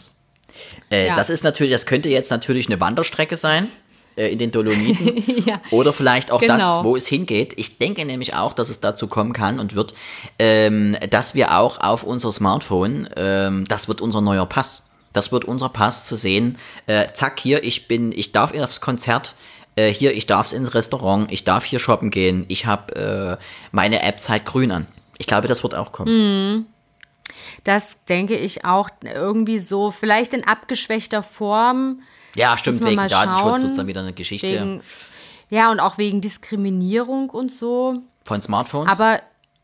Das könnte jetzt natürlich eine Wanderstrecke sein in den Dolomiten. Ja, oder vielleicht auch das, genau. wo es hingeht. Ich denke nämlich auch, dass es dazu kommen kann und wird, dass wir auch auf unser Smartphone, das wird unser neuer Pass. Das wird unser Pass zu sehen. Zack, hier, ich darf aufs Konzert. Hier, ich darf ins Restaurant, ich darf hier shoppen gehen, ich habe meine App Zeit grün an. Ich glaube, das wird auch kommen. Das denke ich auch irgendwie so, vielleicht in abgeschwächter Form. Ja, stimmt, Müssen wir wegen mal Datenschutz schauen. wird es dann wieder eine Geschichte Und auch wegen Diskriminierung und so. von Smartphones. Aber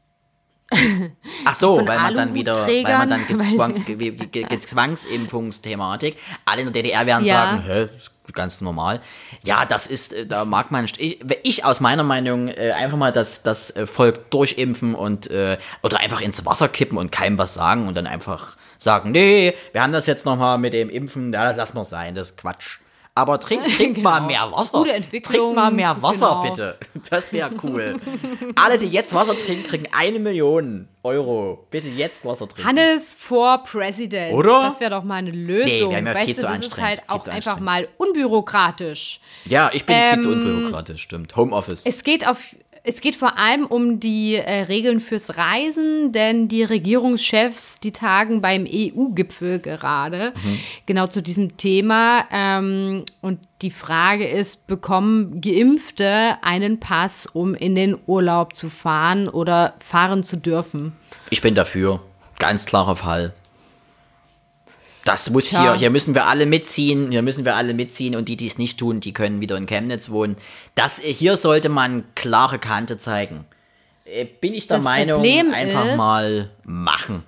Ach so, von weil man dann Aluhutträgern, Zwangsimpfungsthematik. Alle in der DDR werden Ja. sagen, hä, ganz normal. Ja, das ist, da mag man, ich aus meiner Meinung einfach mal das Volk durchimpfen und oder einfach ins Wasser kippen und keinem was sagen und dann einfach sagen, nee, wir haben das jetzt nochmal mit dem Impfen, ja, das lassen wir sein, das ist Quatsch. Aber trink Genau. mal mehr Wasser. Gute Entwicklung, Trink mal mehr Wasser, genau. bitte. Das wäre cool. Alle, die jetzt Wasser trinken, kriegen 1 Million Euro. Bitte jetzt Wasser trinken. Hannes for President. Oder? Das wäre doch mal eine Lösung. Nee, wir haben ja weißt viel du, zu das ist anstrengend, halt viel auch zu einfach anstrengend. mal unbürokratisch. Ja, ich bin viel zu unbürokratisch, stimmt. Homeoffice. Es geht vor allem um die Regeln fürs Reisen, denn die Regierungschefs, die tagen beim EU-Gipfel gerade genau zu diesem Thema. Und die Frage ist, bekommen Geimpfte einen Pass, um in den Urlaub zu fahren oder fahren zu dürfen? Ich bin dafür. Ganz klarer Fall. Das muss Tja. hier müssen wir alle mitziehen, und die es nicht tun, die können wieder in Chemnitz wohnen. Hier sollte man klare Kante zeigen. Bin ich der Das Meinung, Problem einfach ist- mal machen.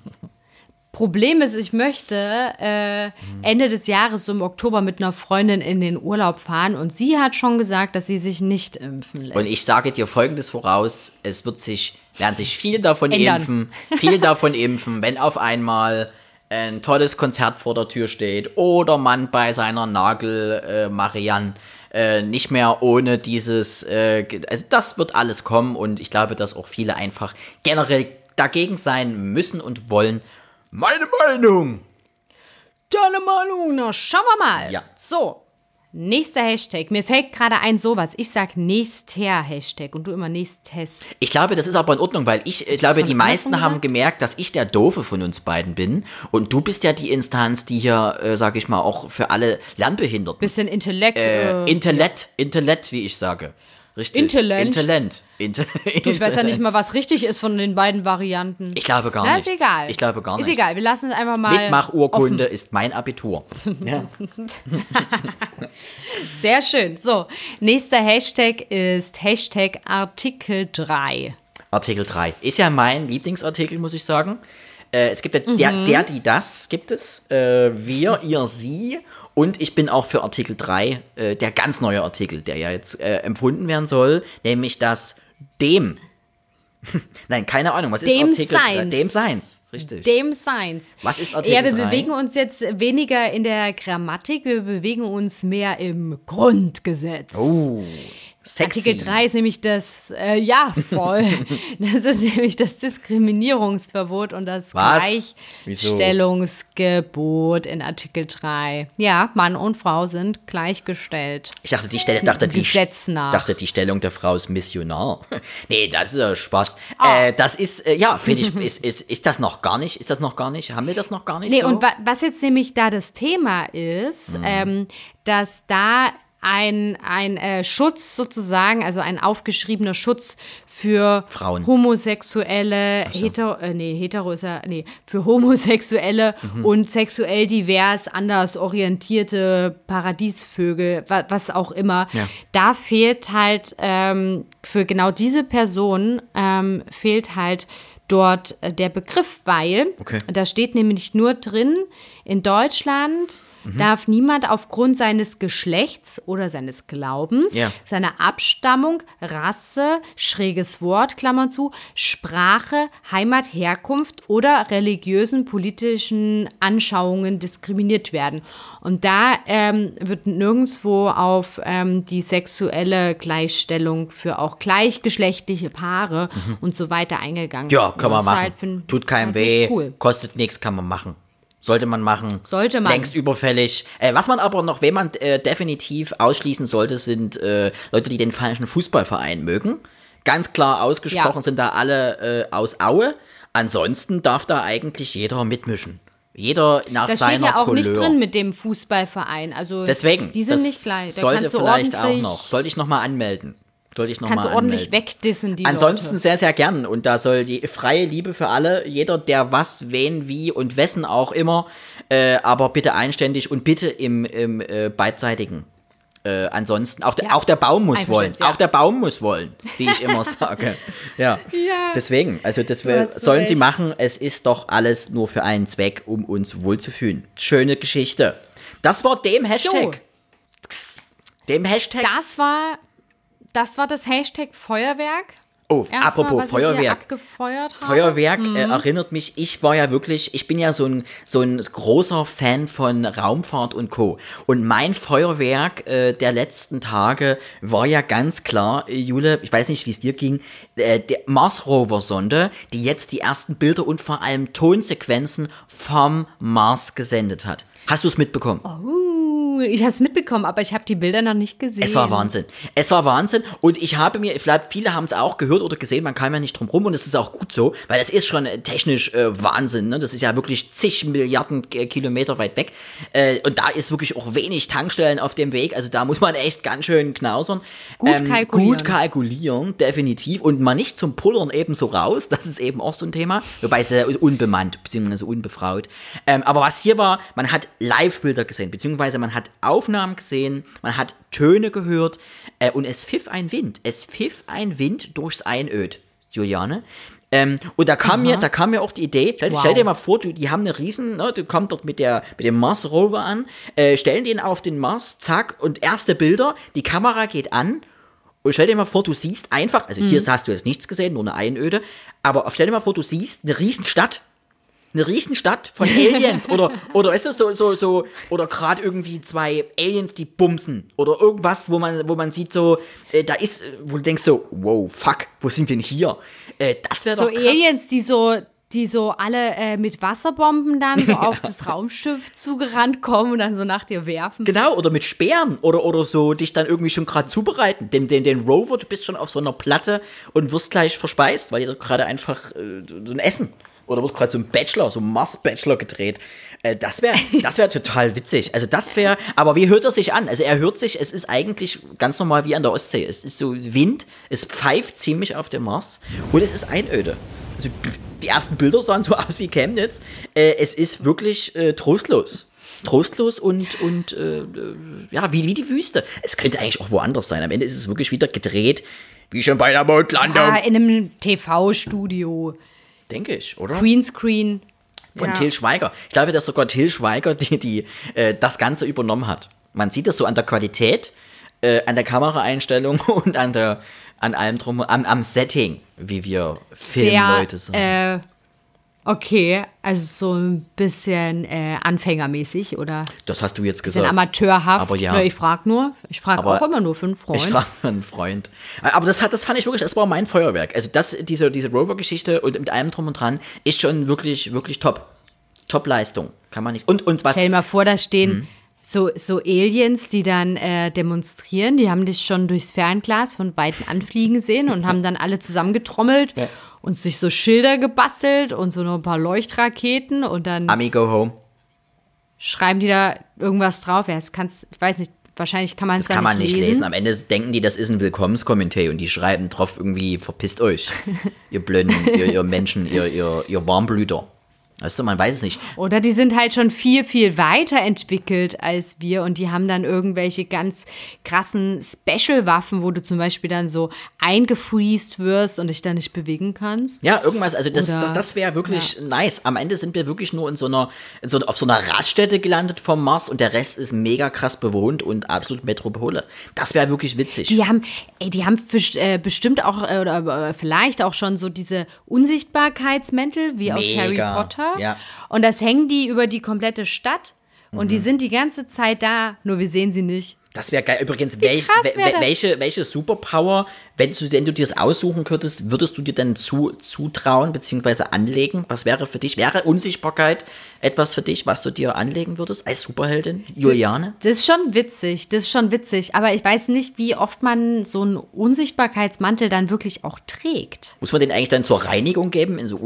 Problem ist, ich möchte Ende des Jahres, so im Oktober, mit einer Freundin in den Urlaub fahren und sie hat schon gesagt, dass sie sich nicht impfen lässt. Und ich sage dir Folgendes voraus, werden sich viele davon Ändern. impfen, wenn auf einmal ein tolles Konzert vor der Tür steht oder man bei seiner Marianne nicht mehr ohne dieses, also das wird alles kommen und ich glaube, dass auch viele einfach generell dagegen sein müssen und wollen. Meine Meinung! Deine Meinung, na schauen wir mal. Ja. So, nächster Hashtag. Mir fällt gerade ein sowas. Ich sag nächster Hashtag und du immer nächstes. Ich glaube, das ist aber in Ordnung, weil ich glaube, von die meisten Anfang haben gesagt? gemerkt, dass ich der Doofe von uns beiden bin und du bist ja die Instanz, die hier, sag ich mal, auch für alle Lernbehinderten. Bisschen Intellekt. Intellekt, wie ich sage. Richtig. Intellent. Intellent. Du, ich weiß ja nicht mal, was richtig ist von den beiden Varianten. Ich glaube gar Na, nichts. ist egal. Ich glaube gar ist nichts. egal, wir lassen es einfach mal Mitmachurkunde ist mein Abitur. Ja. Sehr schön. So, nächster Hashtag ist Hashtag Artikel 3. Artikel 3. Ist ja mein Lieblingsartikel, muss ich sagen. Es gibt ja die, das gibt es. Wir, ihr, sie. Und ich bin auch für Artikel 3, der ganz neue Artikel, der ja jetzt empfunden werden soll, nämlich das dem. Nein, keine Ahnung, was ist Dem Artikel 3? Seins. Dem Seins, richtig. Dem Science. Was ist Artikel Ja, wir 3? bewegen uns jetzt weniger in der Grammatik, wir bewegen uns mehr im Grundgesetz. Oh, sexy. Artikel 3 ist nämlich das, ja, voll. Das ist nämlich das Diskriminierungsverbot und das Was? Wieso? Gleichstellungsgebot in Artikel 3. Ja, Mann und Frau sind gleichgestellt. Ich dachte, Gesetz nach. dachte, die Stellung der Frau ist Missionar. Nee, das ist Spaß. Das ist, finde ich, ist das noch gar nicht? Ist das noch gar nicht? Haben wir das noch gar nicht Nee, so? und was jetzt nämlich da das Thema ist, dass da ein Schutz sozusagen, also ein aufgeschriebener Schutz für Frauen. Homosexuelle, für Homosexuelle und sexuell divers, anders orientierte Paradiesvögel, was auch immer. Ja. Da fehlt halt für genau diese Person fehlt halt dort der Begriff, weil da steht nämlich nur drin, in Deutschland darf niemand aufgrund seines Geschlechts oder seines Glaubens, seiner Abstammung, Rasse, schräges Wort, Klammer zu, Sprache, Heimat, Herkunft oder religiösen, politischen Anschauungen diskriminiert werden. Und da wird nirgendwo auf die sexuelle Gleichstellung für auch gleichgeschlechtliche Paare und so weiter eingegangen. Ja, kann man Das ist machen. halt, Tut keinem halt weh, nicht cool. kostet nichts, kann man machen. Sollte man machen. Sollte man. Längst überfällig. Was man aber noch, wen man definitiv ausschließen sollte, sind Leute, die den falschen Fußballverein mögen. Ganz klar ausgesprochen sind da alle aus Aue. Ansonsten darf da eigentlich jeder mitmischen. Jeder nach Das seiner steht ja auch Couleur. nicht drin mit dem Fußballverein. Also Deswegen. die sind das nicht gleich. Da sollte kannst du vielleicht auch ordentlich- noch. Sollte ich noch mal anmelden. Sollte ich nochmal Kannst du ordentlich wegdissen, die Ansonsten Leute. sehr, sehr gern. Und da soll die freie Liebe für alle, jeder, der was, wen, wie und wessen auch immer, aber bitte einständig und bitte im beidseitigen. Ansonsten, auch der Baum muss wollen. Ja. Auch der Baum muss wollen, wie ich immer sage. Ja. Deswegen, also das hast sollen recht. sie machen. Es ist doch alles nur für einen Zweck, um uns wohlzufühlen. Schöne Geschichte. Das war dem Hashtag. Dem Hashtag. Das war das Hashtag Feuerwerk. Oh, Erstmal, apropos was ich hier Feuerwerk. abgefeuert habe. Feuerwerk erinnert mich, ich bin ja so ein großer Fan von Raumfahrt und Co. Und mein Feuerwerk der letzten Tage war ja ganz klar, Jule, ich weiß nicht, wie es dir ging, der Mars-Rover-Sonde, die jetzt die ersten Bilder und vor allem Tonsequenzen vom Mars gesendet hat. Hast du es mitbekommen? Ich habe es mitbekommen, aber ich habe die Bilder noch nicht gesehen. Es war Wahnsinn. Und ich habe mir, vielleicht viele haben es auch gehört oder gesehen, man kam ja nicht drum rum und es ist auch gut so, weil das ist schon technisch Wahnsinn, ne? Das ist ja wirklich zig Milliarden Kilometer weit weg und da ist wirklich auch wenig Tankstellen auf dem Weg, also da muss man echt ganz schön knausern. Gut kalkulieren, definitiv, und mal nicht zum Pullern eben so raus, das ist eben auch so ein Thema, wobei es unbemannt, beziehungsweise unbefraut. Aber was hier war, man hat Live-Bilder gesehen, beziehungsweise man hat Aufnahmen gesehen, man hat Töne gehört und es pfiff ein Wind. Es pfiff ein Wind durchs Einöd, Juliane. Und da kam mir auch die Idee, stell dir mal vor, die haben eine riesen, ne, du kommst dort mit dem Mars Rover an, stellen den auf den Mars, zack, und erste Bilder, die Kamera geht an. Und stell dir mal vor, du siehst einfach, also hier hast du jetzt nichts gesehen, nur eine Einöde, aber stell dir mal vor, du siehst eine Riesenstadt von Aliens oder weißt du, so oder gerade irgendwie zwei Aliens, die bumsen oder irgendwas, wo man sieht so, da ist, wo du denkst so, wow, fuck, wo sind wir denn hier? Das wäre doch krass. So Aliens, die so alle mit Wasserbomben dann so auf das Raumschiff zugerannt kommen und dann so nach dir werfen. Genau, oder mit Speeren oder so dich dann irgendwie schon gerade zubereiten. Den Rover, du bist schon auf so einer Platte und wirst gleich verspeist, weil ihr gerade einfach so ein Essen. Oder wird gerade so ein Bachelor, so ein Mars-Bachelor gedreht. Das wär total witzig. Also aber wie hört er sich an? Also er hört sich, es ist eigentlich ganz normal wie an der Ostsee. Es ist so Wind, es pfeift ziemlich auf dem Mars und es ist Einöde. Also die ersten Bilder sahen so aus wie Chemnitz. Es ist wirklich trostlos. Trostlos und ja, wie die Wüste. Es könnte eigentlich auch woanders sein. Am Ende ist es wirklich wieder gedreht, wie schon bei der Mondlandung. Ja, in einem TV-Studio. Denke ich, oder? Greenscreen. Von Til Schweiger. Ich glaube, dass sogar Til Schweiger die das Ganze übernommen hat. Man sieht das so an der Qualität, an der Kameraeinstellung und an allem drum, am Setting, wie wir Filmleute sind. Okay, also so ein bisschen anfängermäßig, oder? Das hast du jetzt Bisschen gesagt. amateurhaft. Aber ja. Ja, ich frage auch immer nur für einen Freund. Ich frage einen Freund. Aber das fand ich wirklich, das war mein Feuerwerk. Also diese Rover-Geschichte und mit allem drum und dran ist schon wirklich, wirklich top. Top-Leistung. Kann man nicht. Und was. Stell dir mal vor, da stehen so Aliens, die dann demonstrieren. Die haben dich schon durchs Fernglas von Weitem anfliegen sehen und haben dann alle zusammengetrommelt und sich so Schilder gebastelt und so noch ein paar Leuchtraketen und dann Ami, go home. schreiben die da irgendwas drauf. Ja, ich weiß nicht, wahrscheinlich kann man es Das kann man nicht lesen. lesen. Am Ende denken die, das ist ein Willkommenskommentar und die schreiben drauf irgendwie, verpisst euch, ihr Blöden, ihr Menschen, ihr Warmblüter. Weißt du, man weiß es nicht. Oder die sind halt schon viel, viel weiterentwickelt als wir und die haben dann irgendwelche ganz krassen Special-Waffen, wo du zum Beispiel dann so eingefriest wirst und dich dann nicht bewegen kannst. Ja, irgendwas, also das wäre wirklich nice. Am Ende sind wir wirklich nur auf so einer Raststätte gelandet vom Mars und der Rest ist mega krass bewohnt und absolut Metropole. Das wäre wirklich witzig. Die haben bestimmt auch oder vielleicht auch schon so diese Unsichtbarkeitsmäntel wie aus Harry Potter. Ja. Und das hängen die über die komplette Stadt und die sind die ganze Zeit da, nur wir sehen sie nicht. Das wäre geil. Übrigens, krass wär das? welche Superpower, wenn du dir das aussuchen könntest, würdest du dir denn zutrauen bzw. anlegen? Was wäre für dich? Wäre Unsichtbarkeit etwas für dich, was du dir anlegen würdest als Superheldin, Juliane? Das ist schon witzig. Aber ich weiß nicht, wie oft man so einen Unsichtbarkeitsmantel dann wirklich auch trägt. Muss man den eigentlich dann zur Reinigung geben, in so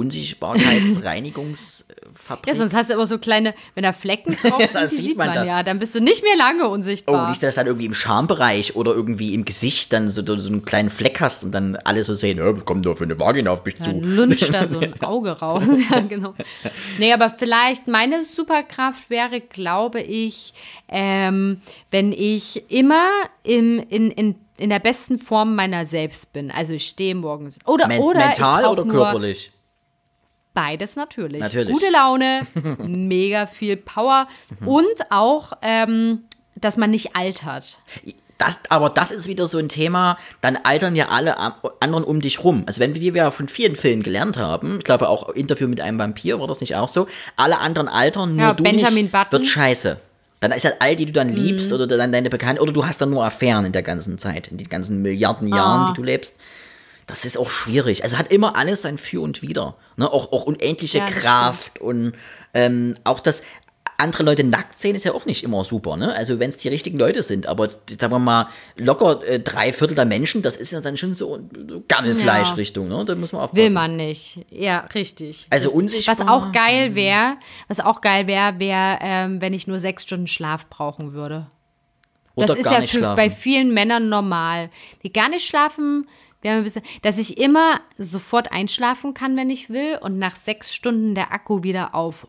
Unsichtbarkeitsreinigungsfabrik? Ja, sonst hast du immer so kleine, wenn da Flecken drauf sind, dann die sieht sieht man man das. ja. Dann bist du nicht mehr lange unsichtbar. Oh, nicht, dass dann irgendwie im Schambereich oder irgendwie im Gesicht dann so einen kleinen Fleck hast und dann alle so sehen, kommt doch für eine Vagina auf mich zu. Dann lunscht da so ein Auge raus. Ja, genau. Nee, aber vielleicht meine Superkraft wäre, glaube ich, wenn ich immer in der besten Form meiner selbst bin. Also ich stehe morgens. Oder mental oder körperlich? Beides natürlich. Gute Laune, mega viel Power und auch, dass man nicht altert. Aber das ist wieder so ein Thema, dann altern ja alle anderen um dich rum. Also wenn wir ja von vielen Filmen gelernt haben, ich glaube auch Interview mit einem Vampir, war das nicht auch so? Alle anderen altern, nur du Benjamin nicht, Button. wird scheiße. Dann ist halt all, die du dann liebst oder dann deine Bekannten, oder du hast dann nur Affären in der ganzen Zeit, in den ganzen Milliarden Jahren, die du lebst. Das ist auch schwierig. Also hat immer alles sein Für und Wider. Ne? Auch unendliche Kraft und auch das andere Leute nackt sehen ist ja auch nicht immer super, ne? Also wenn es die richtigen Leute sind, aber sagen wir mal locker 3/4 der Menschen, das ist ja dann schon so Gammelfleisch-Richtung, ne? Da muss man aufpassen. Will man nicht. Ja, richtig. Also unsichtbar. Was auch geil wäre, wenn ich nur 6 Stunden Schlaf brauchen würde. Oder das ist gar ja nicht schlafen. Bei vielen Männern normal. Die gar nicht schlafen, dass ich immer sofort einschlafen kann, wenn ich will, und nach 6 Stunden der Akku wieder auf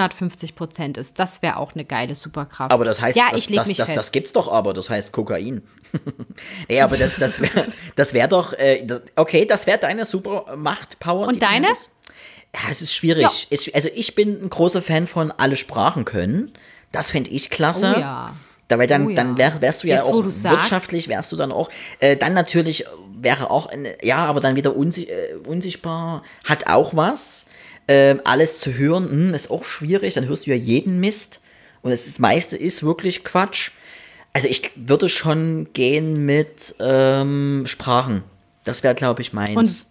150% ist. Das wäre auch eine geile Superkraft. Aber das heißt, das gibt's doch aber, das heißt Kokain. Nee, aber das wäre doch, okay, das wäre deine Supermacht-Power. Und deine? Ja, es ist schwierig. Ja. Also ich bin ein großer Fan von alle Sprachen können. Das fände ich klasse. Oh ja. Dabei dann wärst du ja jetzt, auch sagst. wirtschaftlich, wärst du dann auch. Dann natürlich wäre auch, aber dann wieder unsichtbar, hat auch was. Alles zu hören, ist auch schwierig, dann hörst du ja jeden Mist. Und das meiste ist wirklich Quatsch. Also ich würde schon gehen mit Sprachen. Das wäre, glaube ich, meins.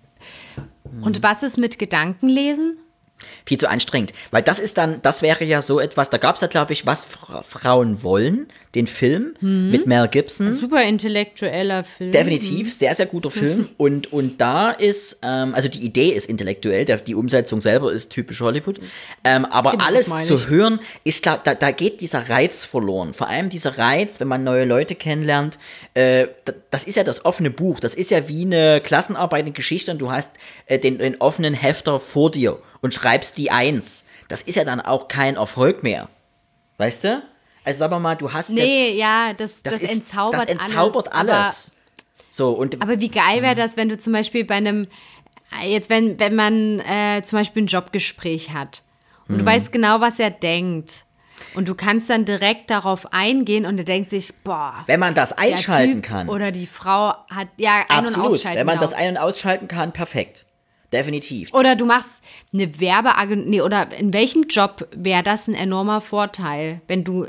Und was ist mit Gedankenlesen? Viel zu anstrengend. Weil das wäre ja so etwas, da gab es ja, glaube ich, was Frauen wollen, den Film mit Mel Gibson. Super intellektueller Film. Definitiv, sehr, sehr guter Film. Und da ist, also die Idee ist intellektuell, die Umsetzung selber ist typisch Hollywood. Aber genau, alles zu hören, ist klar, da geht dieser Reiz verloren. Vor allem dieser Reiz, wenn man neue Leute kennenlernt, das ist ja das offene Buch. Das ist ja wie eine Klassenarbeit, eine Geschichte, und du hast den offenen Hefter vor dir und schreibst die 1. Das ist ja dann auch kein Erfolg mehr. Weißt du? Also sagen wir mal, du hast das entzaubert alles. Aber wie geil wäre das, wenn du zum Beispiel bei einem, wenn man zum Beispiel ein Jobgespräch hat und du weißt genau, was er denkt. Und du kannst dann direkt darauf eingehen und er denkt sich, boah. Wenn man das einschalten kann. Oder die Frau hat, ein- und ausschalten. Wenn man das ein- und ausschalten kann, perfekt. Definitiv. Oder du machst eine Werbeagentur, oder in welchem Job wäre das ein enormer Vorteil, wenn du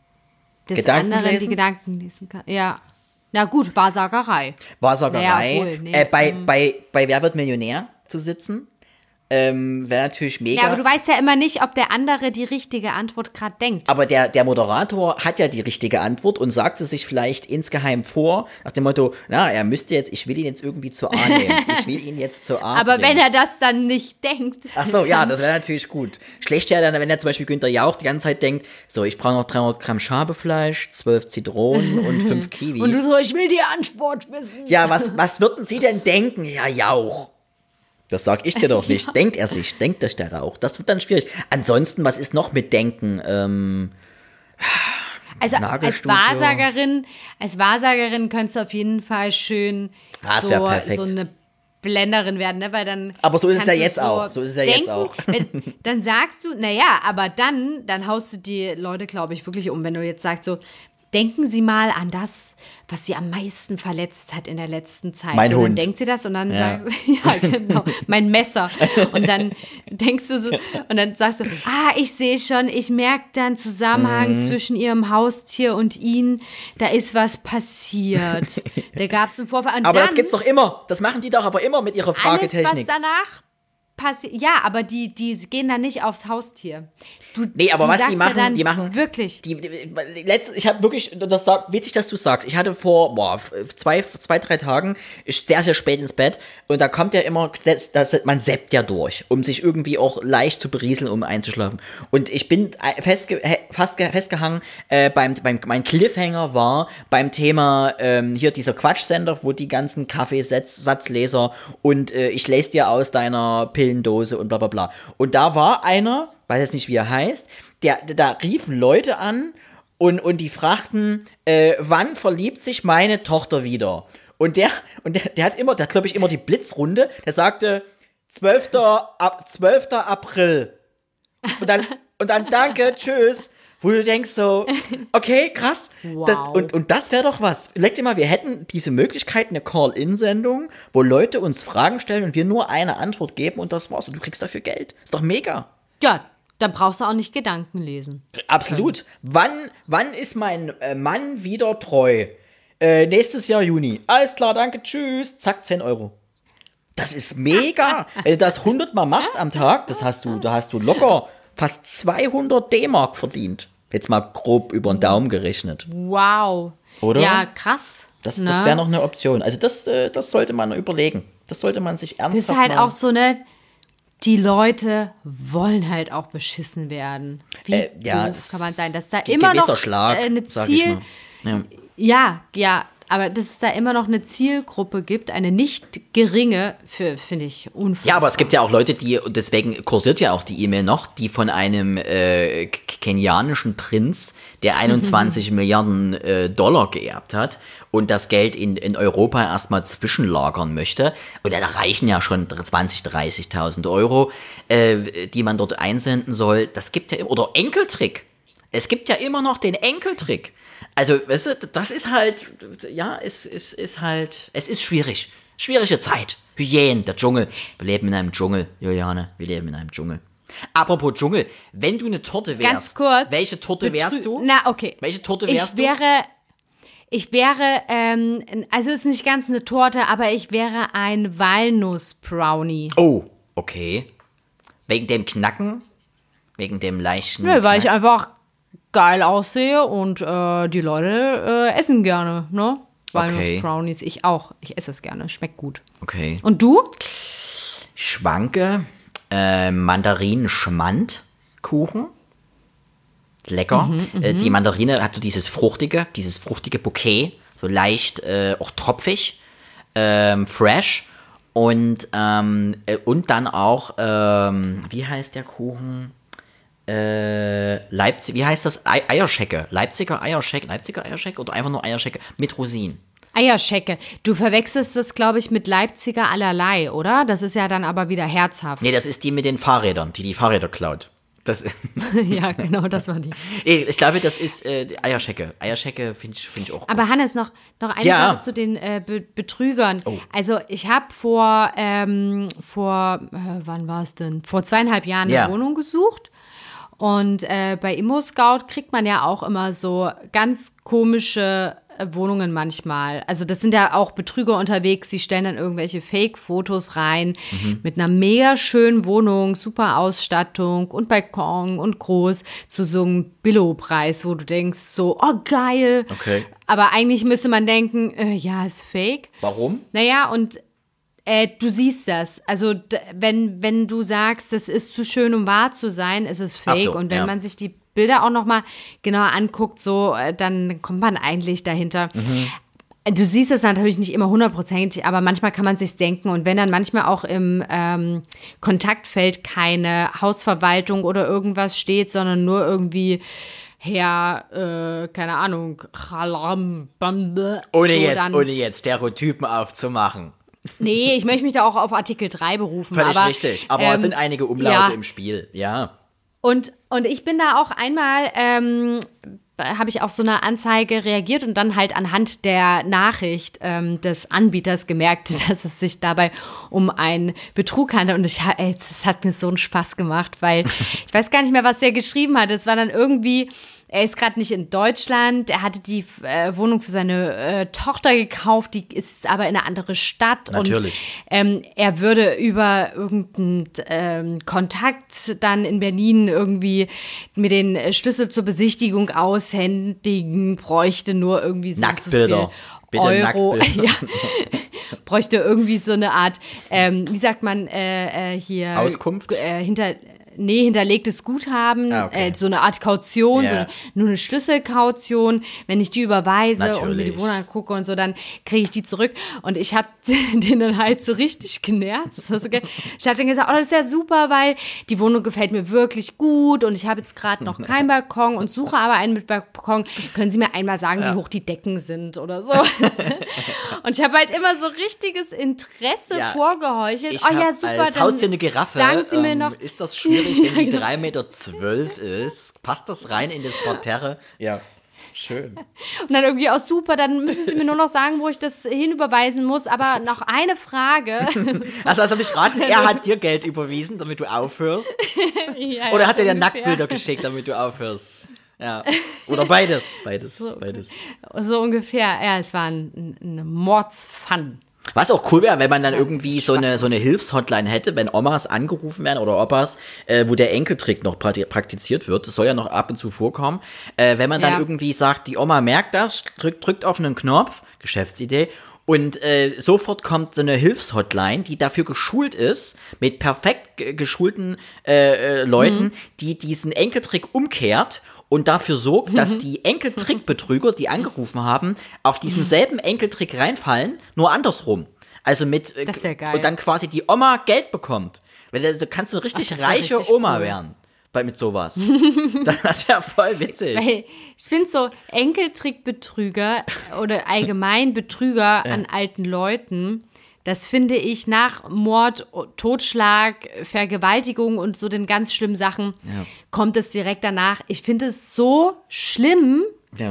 des anderen die Gedanken lesen kannst? Ja. Na gut, Wahrsagerei. Wahrsagerei. Naja, bei Wer wird Millionär zu sitzen, wäre natürlich mega. Ja, aber du weißt ja immer nicht, ob der andere die richtige Antwort gerade denkt. Aber der Moderator hat ja die richtige Antwort und sagt es sich vielleicht insgeheim vor, nach dem Motto, ich will ihn jetzt irgendwie zur A nehmen. Ich will ihn jetzt zur A Aber bringen. wenn er das dann nicht denkt. Ach so, ja, das wäre natürlich gut. Schlecht wäre dann, wenn er zum Beispiel Günther Jauch die ganze Zeit denkt, so, ich brauche noch 300 Gramm Schabefleisch, 12 Zitronen und 5 Kiwi. Und du so, ich will die Antwort wissen. Ja, was würden Sie denn denken, Herr Jauch? Das sag ich dir doch nicht. Denkt das der Rauch? Das wird dann schwierig. Ansonsten, was ist noch mit Denken? Also als Wahrsagerin könntest du auf jeden Fall schön so eine Blenderin werden, ne? Weil dann aber so ist es ja jetzt auch. So ist es ja denken, jetzt auch. Dann sagst du, aber dann haust du die Leute, glaube ich, wirklich um, wenn du jetzt sagst so, denken Sie mal an das, was Sie am meisten verletzt hat in der letzten Zeit. Mein Hund. Dann denkt sie das und dann sagt, ja genau, mein Messer. Und dann denkst du so, und dann sagst du, ich sehe schon, ich merke da einen Zusammenhang zwischen Ihrem Haustier und Ihnen, da ist was passiert. Da gab es einen Vorfall. Und aber dann, das gibt's doch immer. Das machen die doch aber immer mit ihrer Fragetechnik. Alles, was danach Ja, aber die gehen dann nicht aufs Haustier. Nee, aber was die machen, die machen... Wirklich. Ich habe wirklich, witzig, dass du sagst, ich hatte vor 2-3 Tagen, ist sehr, sehr spät ins Bett und da kommt ja immer, man zappt ja durch, um sich irgendwie auch leicht zu berieseln, um einzuschlafen. Und ich bin fast festgehangen, mein Cliffhanger war beim Thema hier dieser Quatschsender, wo die ganzen Kaffeesatzleser und ich lese dir aus deiner Pillendose und bla bla bla. Und da war einer, weiß jetzt nicht, wie er heißt, da riefen Leute an und die fragten, wann verliebt sich meine Tochter wieder? Und der hat, glaube ich, immer die Blitzrunde, der sagte 12. April. Und dann danke, tschüss. Wo du denkst so, okay, krass. Wow. Und das wäre doch was. Überleg dir mal, wir hätten diese Möglichkeit, eine Call-In-Sendung, wo Leute uns Fragen stellen und wir nur eine Antwort geben und das war's. Und du kriegst dafür Geld. Ist doch mega. Ja, dann brauchst du auch nicht Gedanken lesen. Absolut. Wann ist mein Mann wieder treu? Nächstes Jahr Juni. Alles klar, danke, tschüss. Zack, 10 €. Das ist mega. Wenn du das 100 Mal machst am Tag, da hast du locker fast 200 D-Mark verdient. Jetzt mal grob über den Daumen gerechnet. Wow. Oder? Ja, krass. Das wäre noch eine Option. Also das sollte man überlegen. Das sollte man sich ernsthaft Das ist halt mal... auch so, die Leute wollen halt auch beschissen werden. Wie doof kann man sein? Dass da immer noch Schlag, eine Ziel... Ja, aber dass es da immer noch eine Zielgruppe gibt, eine nicht geringe, finde ich unfassbar. Ja, aber es gibt ja auch Leute, und deswegen kursiert ja auch die E-Mail noch, die von einem kenianischen Prinz, der 21 Milliarden Dollar geerbt hat und das Geld in Europa erstmal zwischenlagern möchte. Und da reichen ja schon 20.000, 30.000 Euro, die man dort einsenden soll. Das gibt ja immer, oder Enkeltrick. Es gibt ja immer noch den Enkeltrick. Also, weißt du, das ist halt, ja, es ist schwierig. Schwierige Zeit. Hyänen, der Dschungel. Wir leben in einem Dschungel, Juliane, wir leben in einem Dschungel. Apropos Dschungel, wenn du eine Torte wärst, ganz kurz, welche Torte wärst du? Na, okay. Welche Torte wärst du? Ich wäre, also es ist nicht ganz eine Torte, aber ich wäre ein Walnuss-Brownie. Oh, okay. Wegen dem Knacken? Wegen dem leichten Nö, weil Knacken? ich einfach geil aussehe und die Leute essen gerne, ne? Walnuss-Brownies, ich auch. Ich esse es gerne, schmeckt gut. Okay. Und du? Schwanke Mandarinen-Schmand-Kuchen. Lecker. Die Mandarine hat so dieses fruchtige Bouquet, so leicht, auch tropfig, fresh. Und dann auch, wie heißt der Kuchen? Leipzig, wie heißt das? Eierschecke. Leipziger Eierschecke oder einfach nur Eierschecke mit Rosinen. Eierschecke. Du verwechselst das, glaube ich, mit Leipziger allerlei, oder? Das ist ja dann aber wieder herzhaft. Nee, das ist die mit den Fahrrädern, die Fahrräder klaut. Das ja, genau, das war die. Ich glaube, das ist Eierschecke. Eierschecke finde ich auch gut. Aber Hannes, noch eine Sache zu den Betrügern. Oh. Also ich habe vor 2,5 Jahren eine Wohnung gesucht. Und bei ImmoScout kriegt man ja auch immer so ganz komische Wohnungen manchmal. Also das sind ja auch Betrüger unterwegs, die stellen dann irgendwelche Fake-Fotos rein mit einer mega schönen Wohnung, super Ausstattung und Balkon und groß zu so einem Billo-Preis, wo du denkst so, oh geil. Okay. Aber eigentlich müsste man denken, ja, ist fake. Warum? Naja, und du siehst das. Also wenn du sagst, das ist zu schön, um wahr zu sein, ist es fake. Und wenn man sich die Bilder auch noch mal genauer anguckt, so, dann kommt man eigentlich dahinter. Du siehst es natürlich nicht immer 100%, aber manchmal kann man es sich denken. Und wenn dann manchmal auch im Kontaktfeld keine Hausverwaltung oder irgendwas steht, sondern nur irgendwie keine Ahnung, ohne jetzt Stereotypen aufzumachen. Nee, ich möchte mich da auch auf Artikel 3 berufen. Völlig richtig, aber es sind einige Umlaute im Spiel, ja. Und ich bin da auch einmal, habe ich auf so eine Anzeige reagiert und dann halt anhand der Nachricht des Anbieters gemerkt, dass es sich dabei um einen Betrug handelt. Und es hat mir so einen Spaß gemacht, weil ich weiß gar nicht mehr, was der geschrieben hat. Es war dann irgendwie er ist gerade nicht in Deutschland, er hatte die Wohnung für seine Tochter gekauft, die ist aber in eine andere Stadt. Natürlich. Und er würde über irgendeinen Kontakt dann in Berlin irgendwie mir den Schlüssel zur Besichtigung aushändigen, bräuchte nur irgendwie so Nacktbilder. Bitte Euro. Ja. Bräuchte irgendwie so eine Art, wie sagt man hier? Auskunft? Hinterlegtes Guthaben, okay. So eine Art Kaution, Ja. nur eine Schlüsselkaution. Wenn ich die überweise und mir Natürlich. die Wohnung angucke und so, dann kriege ich die zurück. Und ich habe den dann halt so richtig genervt. Ich habe dann gesagt, das ist ja super, weil die Wohnung gefällt mir wirklich gut und ich habe jetzt gerade noch keinen Balkon und suche aber einen mit Balkon. Können Sie mir einmal sagen, wie hoch die Decken sind oder so? Und ich habe halt immer so richtiges Interesse vorgeheuchelt. Ich ja, super, als dann Haustier eine Giraffe. sagen Sie mir noch. Ist das schwierig, wenn die 3,12 Meter ist? Passt das rein in das Parterre? Ja, schön. Und dann irgendwie auch super, dann müssen Sie mir nur noch sagen, wo ich das hinüberweisen muss. Aber noch eine Frage. Also habe ich raten, er hat dir Geld überwiesen, damit du aufhörst? Ja, Oder hat er dir ungefähr. Nacktbilder geschickt, damit du aufhörst? Ja. Oder beides. Beides. So ungefähr. Ja, es war ein Mordsfun. Was auch cool wäre, wenn man dann irgendwie so eine Hilfshotline hätte, wenn Omas angerufen werden oder Opas, wo der Enkeltrick noch praktiziert wird. Das soll ja noch ab und zu vorkommen. Wenn man dann irgendwie sagt, die Oma merkt das, drückt auf einen Knopf, Geschäftsidee, und sofort kommt so eine Hilfshotline, die dafür geschult ist, mit perfekt geschulten Leuten, die diesen Enkeltrick umkehrt und dafür sorgt, dass die Enkeltrickbetrüger, die angerufen haben, auf diesen selben Enkeltrick reinfallen, nur andersrum. Also mit Das wär geil. und dann quasi die Oma Geld bekommt. Weil da kannst du eine richtig das wär reiche richtig Oma cool. werden. Mit sowas. Das wäre voll witzig. Weil ich finde so Enkeltrickbetrüger oder allgemein Betrüger an alten Leuten, das finde ich nach Mord, Totschlag, Vergewaltigung und so den ganz schlimmen Sachen, kommt es direkt danach. Ich finde es so schlimm, Ja.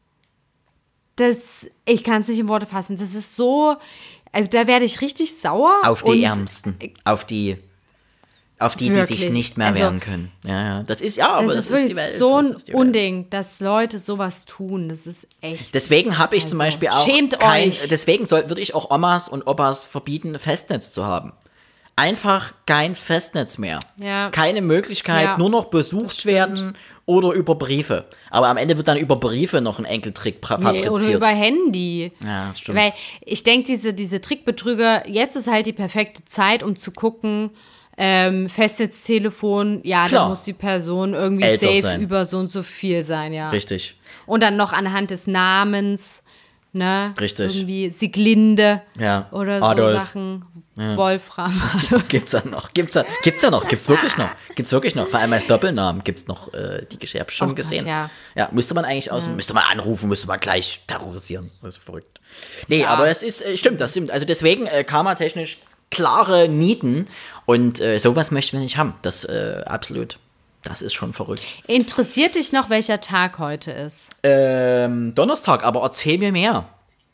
dass ich kann es nicht in Worte fassen. Das ist so, also da werde ich richtig sauer. Auf die und Ärmsten. Auf die die Wirklich. sich nicht mehr Also, wehren können. Ja. Das ist, aber Das das ist wirklich die Welt. so Das ein ist die Welt. Unding, dass Leute sowas tun. Das ist echt. Deswegen habe ich zum Also, Beispiel auch schämt euch. Deswegen würde ich auch Omas und Opas verbieten, Festnetz zu haben. Einfach kein Festnetz mehr. Ja. Keine Möglichkeit, Ja, nur noch besucht werden oder über Briefe. Aber am Ende wird dann über Briefe noch ein Enkeltrick fabriziert. Oder über Handy. Ja, stimmt. Weil ich denke, diese Trickbetrüger, jetzt ist halt die perfekte Zeit, um zu gucken, Festnetztelefon, ja, Klar. da muss die Person irgendwie Älter safe sein. über so und so viel sein, ja. Richtig. Und dann noch anhand des Namens, ne? Richtig. Irgendwie Sieglinde Ja. oder so Adolf. Sachen. Wolfram. Gibt's da noch? Gibt's wirklich noch? Gibt's wirklich noch? Vor allem als Doppelnamen gibt's noch die Geschichte. Hab ich schon Oh Gott, gesehen. ja. Ja, müsste man eigentlich müsste man anrufen, müsste man gleich terrorisieren. Das ist verrückt. Nee, aber es ist, stimmt, das stimmt. Also deswegen, karmatechnisch klare Nieten und sowas möchten wir nicht haben. Das, absolut. Das ist schon verrückt. Interessiert dich noch, welcher Tag heute ist? Donnerstag, aber erzähl mir mehr.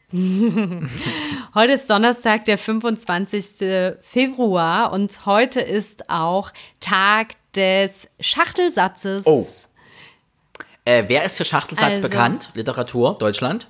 Heute ist Donnerstag, der 25. Februar und heute ist auch Tag des Schachtelsatzes. Oh. Wer ist für Schachtelsatz Also- bekannt? Literatur, Deutschland?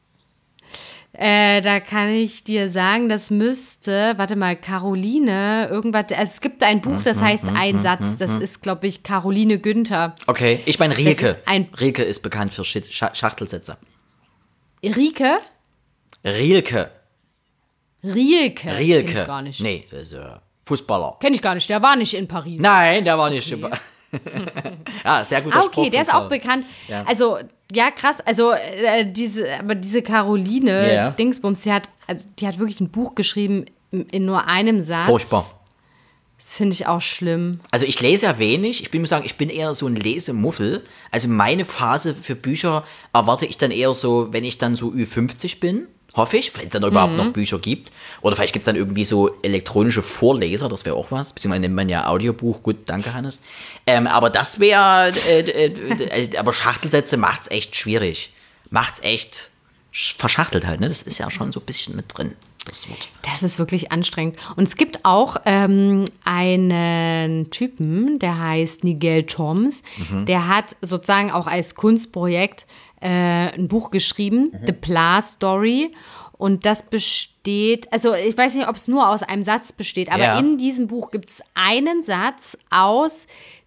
Da kann ich dir sagen, das müsste, warte mal, Caroline, irgendwas, also es gibt ein Buch, das heißt Ein Satz, das ist, glaube ich, Caroline Günther. Okay, ich meine Rilke. ist ein- Rilke ist bekannt für Schachtelsätze. Rieke? Rilke. Kenn Rilke. ich gar nicht. Nee, das ist Fußballer. Kenn ich gar nicht, der war nicht in Paris. Nein, der war nicht. Ja, sehr guter Spruch. Okay, der ist von auch bekannt. Ja. Also, ja, krass. Also, diese Caroline Ja. Dingsbums, die hat wirklich ein Buch geschrieben in nur einem Satz. Furchtbar. Das finde ich auch schlimm. Also ich lese ja wenig. Ich muss sagen, ich bin eher so ein Lesemuffel. Also meine Phase für Bücher erwarte ich dann eher so, wenn ich dann so Ü50 bin. Hoffe ich, vielleicht dann überhaupt noch Bücher gibt. Oder vielleicht gibt es dann irgendwie so elektronische Vorleser, das wäre auch was. Beziehungsweise nennt man ja Audiobuch. Gut, danke Hannes. Aber das wäre, aber Schachtelsätze macht's echt schwierig. Macht's echt verschachtelt halt, ne? Das ist ja schon so ein bisschen mit drin. das Wort. Das ist wirklich anstrengend. Und es gibt auch einen Typen, der heißt Nigel Toms. Der hat sozusagen auch als Kunstprojekt ein Buch geschrieben, The Blah Story. Und das besteht, also ich weiß nicht, ob es nur aus einem Satz besteht, aber in diesem Buch gibt es einen Satz aus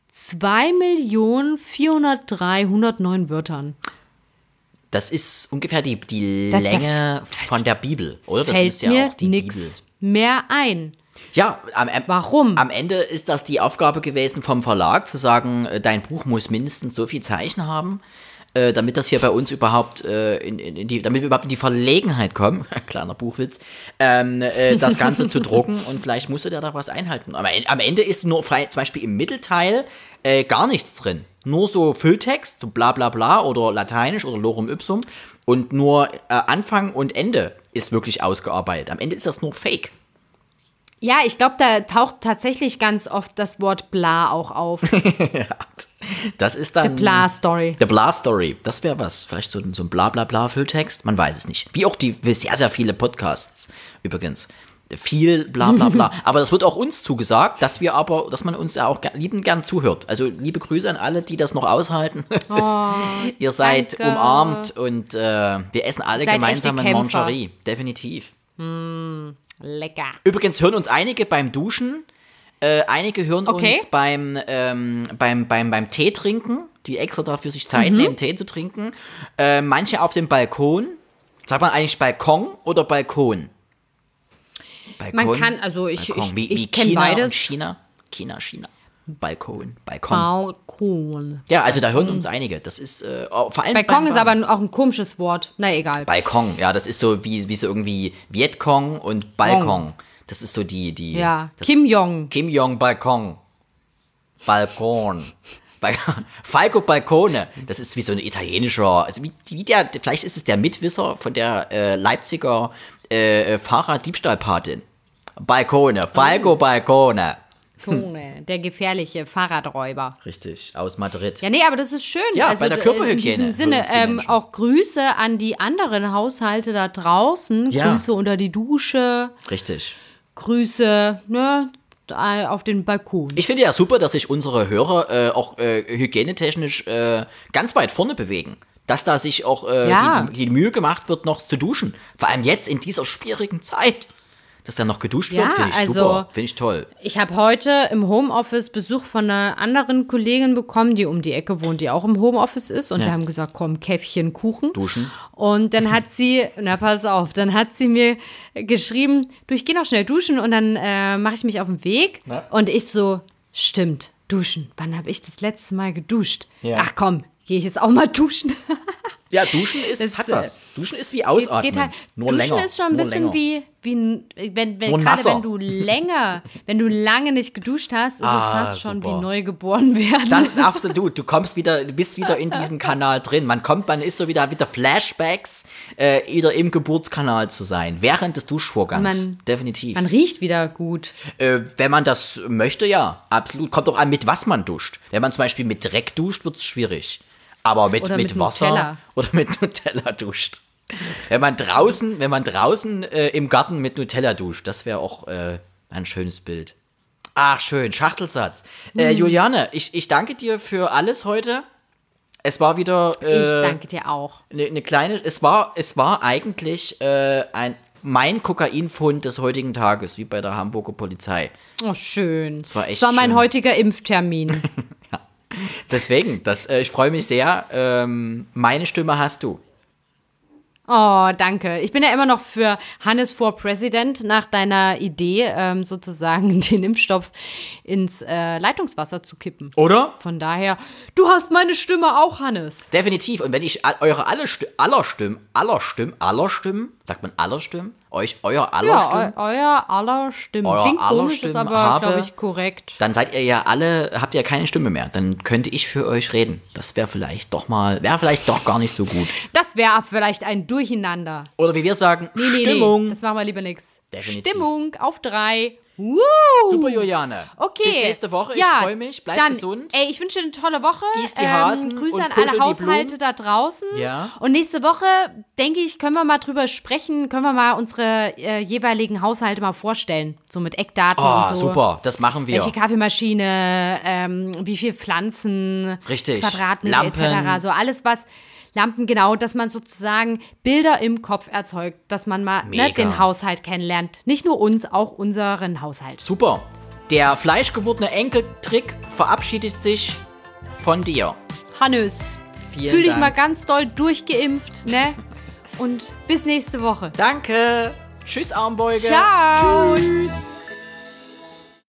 2.403.109 Wörtern. Das ist ungefähr die Länge von der Bibel, oder? Das Fällt ist ja mir auch die nichts Bibel. mehr ein. Ja, Warum? Am Ende ist das die Aufgabe gewesen vom Verlag, zu sagen, dein Buch muss mindestens so viel Zeichen haben, damit das hier bei uns überhaupt damit wir überhaupt in die Verlegenheit kommen, kleiner Buchwitz, das Ganze zu drucken, und vielleicht musste der da was einhalten. Aber am Ende ist nur zum Beispiel im Mittelteil gar nichts drin. Nur so Fülltext, so bla bla bla oder Lateinisch oder Lorem Ipsum, und nur Anfang und Ende ist wirklich ausgearbeitet. Am Ende ist das nur Fake. Ja, ich glaube, da taucht tatsächlich ganz oft das Wort bla auch auf. Das ist dann The Blah Story. The Blah Story. Das wäre was. Vielleicht so ein bla bla bla Fülltext. Man weiß es nicht. Wie auch sehr, sehr viele Podcasts übrigens. Viel bla bla bla. Aber das wird auch uns zugesagt, dass man uns ja auch liebend gern zuhört. Also liebe Grüße an alle, die das noch aushalten. Ihr seid danke. Umarmt, und wir essen alle Seid gemeinsam echte in Kämpfer. Mangerie. Definitiv. Lecker. Übrigens hören uns einige beim Duschen, einige hören uns beim Tee trinken, die extra dafür sich Zeit nehmen, Tee zu trinken. Manche auf dem Balkon. Sagt man eigentlich Balkon oder Balkon? Balkon? Man kann, also ich wie kenne China beides. und China. China. Balkon. Balkon. Ja, also da hören uns einige. Das ist vor allem Balkon ist aber auch ein komisches Wort. Na, egal. Balkon, ja, das ist so wie so irgendwie Vietcong und Balkon. Das ist so die Ja, das Kim Jong. Kim Jong Balkon. Falco Balcone. Das ist wie so ein italienischer, also wie der, vielleicht ist es der Mitwisser von der Leipziger Fahrraddiebstahlpatin. Balcone, Falco Balcone. Der gefährliche Fahrradräuber. Richtig, aus Madrid. Ja, nee, aber das ist schön. Ja, also, bei der Körperhygiene In diesem Sinne, hören es die Menschen. auch Grüße an die anderen Haushalte da draußen. Ja. Grüße unter die Dusche. Richtig. Grüße, auf den Balkon. Ich finde ja super, dass sich unsere Hörer auch hygienetechnisch ganz weit vorne bewegen. Dass da sich auch die Mühe gemacht wird, noch zu duschen. Vor allem jetzt in dieser schwierigen Zeit. Dass da noch geduscht wird, finde ich super. Finde ich toll. Ich habe heute im Homeoffice Besuch von einer anderen Kollegin bekommen, die um die Ecke wohnt, die auch im Homeoffice ist. Und wir haben gesagt, komm, Käffchen, Kuchen. Duschen. Und dann hat sie, pass auf, dann hat sie mir geschrieben, du, ich gehe noch schnell duschen und dann mache ich mich auf den Weg. Na? Und ich so, stimmt, duschen. Wann habe ich das letzte Mal geduscht? Ja. Ach komm, gehe ich jetzt auch mal duschen. Ja, Duschen hat was. Duschen ist wie Ausatmen. Geht halt, nur Duschen länger. ist schon ein bisschen wie wenn du lange nicht geduscht hast, ist es fast schon super. wie neugeboren werden. Dann absolut, du bist wieder in diesem Kanal drin. Man ist so wieder Flashbacks, wieder im Geburtskanal zu sein, während des Duschvorgangs. Definitiv. Man riecht wieder gut. Wenn man das möchte, ja, absolut. Kommt auch an, mit was man duscht. Wenn man zum Beispiel mit Dreck duscht, wird es schwierig. Aber mit Wasser Nutella. oder mit Nutella duscht. Wenn man draußen im Garten mit Nutella duscht, das wäre auch ein schönes Bild. Ach, schön, Schachtelsatz. Juliane, ich danke dir für alles heute. Es war wieder Ich danke dir auch. eine kleine, es war eigentlich mein Kokainfund des heutigen Tages, wie bei der Hamburger Polizei. Oh, schön. Das war echt Das war mein schön. heutiger Impftermin. Deswegen, ich freue mich sehr. Meine Stimme hast du. Oh, danke. Ich bin ja immer noch für Hannes for President nach deiner Idee, sozusagen den Impfstoff ins Leitungswasser zu kippen. Oder? Von daher, du hast meine Stimme auch, Hannes. Definitiv. Und wenn ich euer aller Stimmen, sagt man aller Stimmen? Euer aller Stimmen? Euer aller Stimmen. Euer Klingt aller komisch, Stimmen ist aber, habe, glaube ich, korrekt. Dann habt ihr keine Stimme mehr. Dann könnte ich für euch reden. Das wäre vielleicht doch gar nicht so gut. Das wäre vielleicht ein Durcheinander. Oder wie wir sagen, Nee, Stimmung. das machen wir lieber nix. Definitiv. Stimmung auf 3. Super, Juliane. Okay. Bis nächste Woche. Ich freue mich. Bleib gesund. Ey, ich wünsche dir eine tolle Woche. Gieß die Hasen Grüße und an alle kuschel die Haushalte Blumen. da draußen. Ja. Und nächste Woche, denke ich, können wir mal drüber sprechen, können wir mal unsere jeweiligen Haushalte mal vorstellen. So mit Eckdaten und so. Super. Das machen wir. Welche Kaffeemaschine, wie viel Pflanzen, Richtig. Quadratmeter Lampen. etc. So alles, was Lampen, genau, dass man sozusagen Bilder im Kopf erzeugt, dass man mal den Haushalt kennenlernt. Nicht nur uns, auch unseren Haushalt. Super. Der fleischgewordene Enkeltrick verabschiedet sich von dir. Hannes, Vielen fühl dich Dank. mal ganz doll durchgeimpft, ne? Und bis nächste Woche. Danke. Tschüss, Armbeuge. Ciao. Tschüss.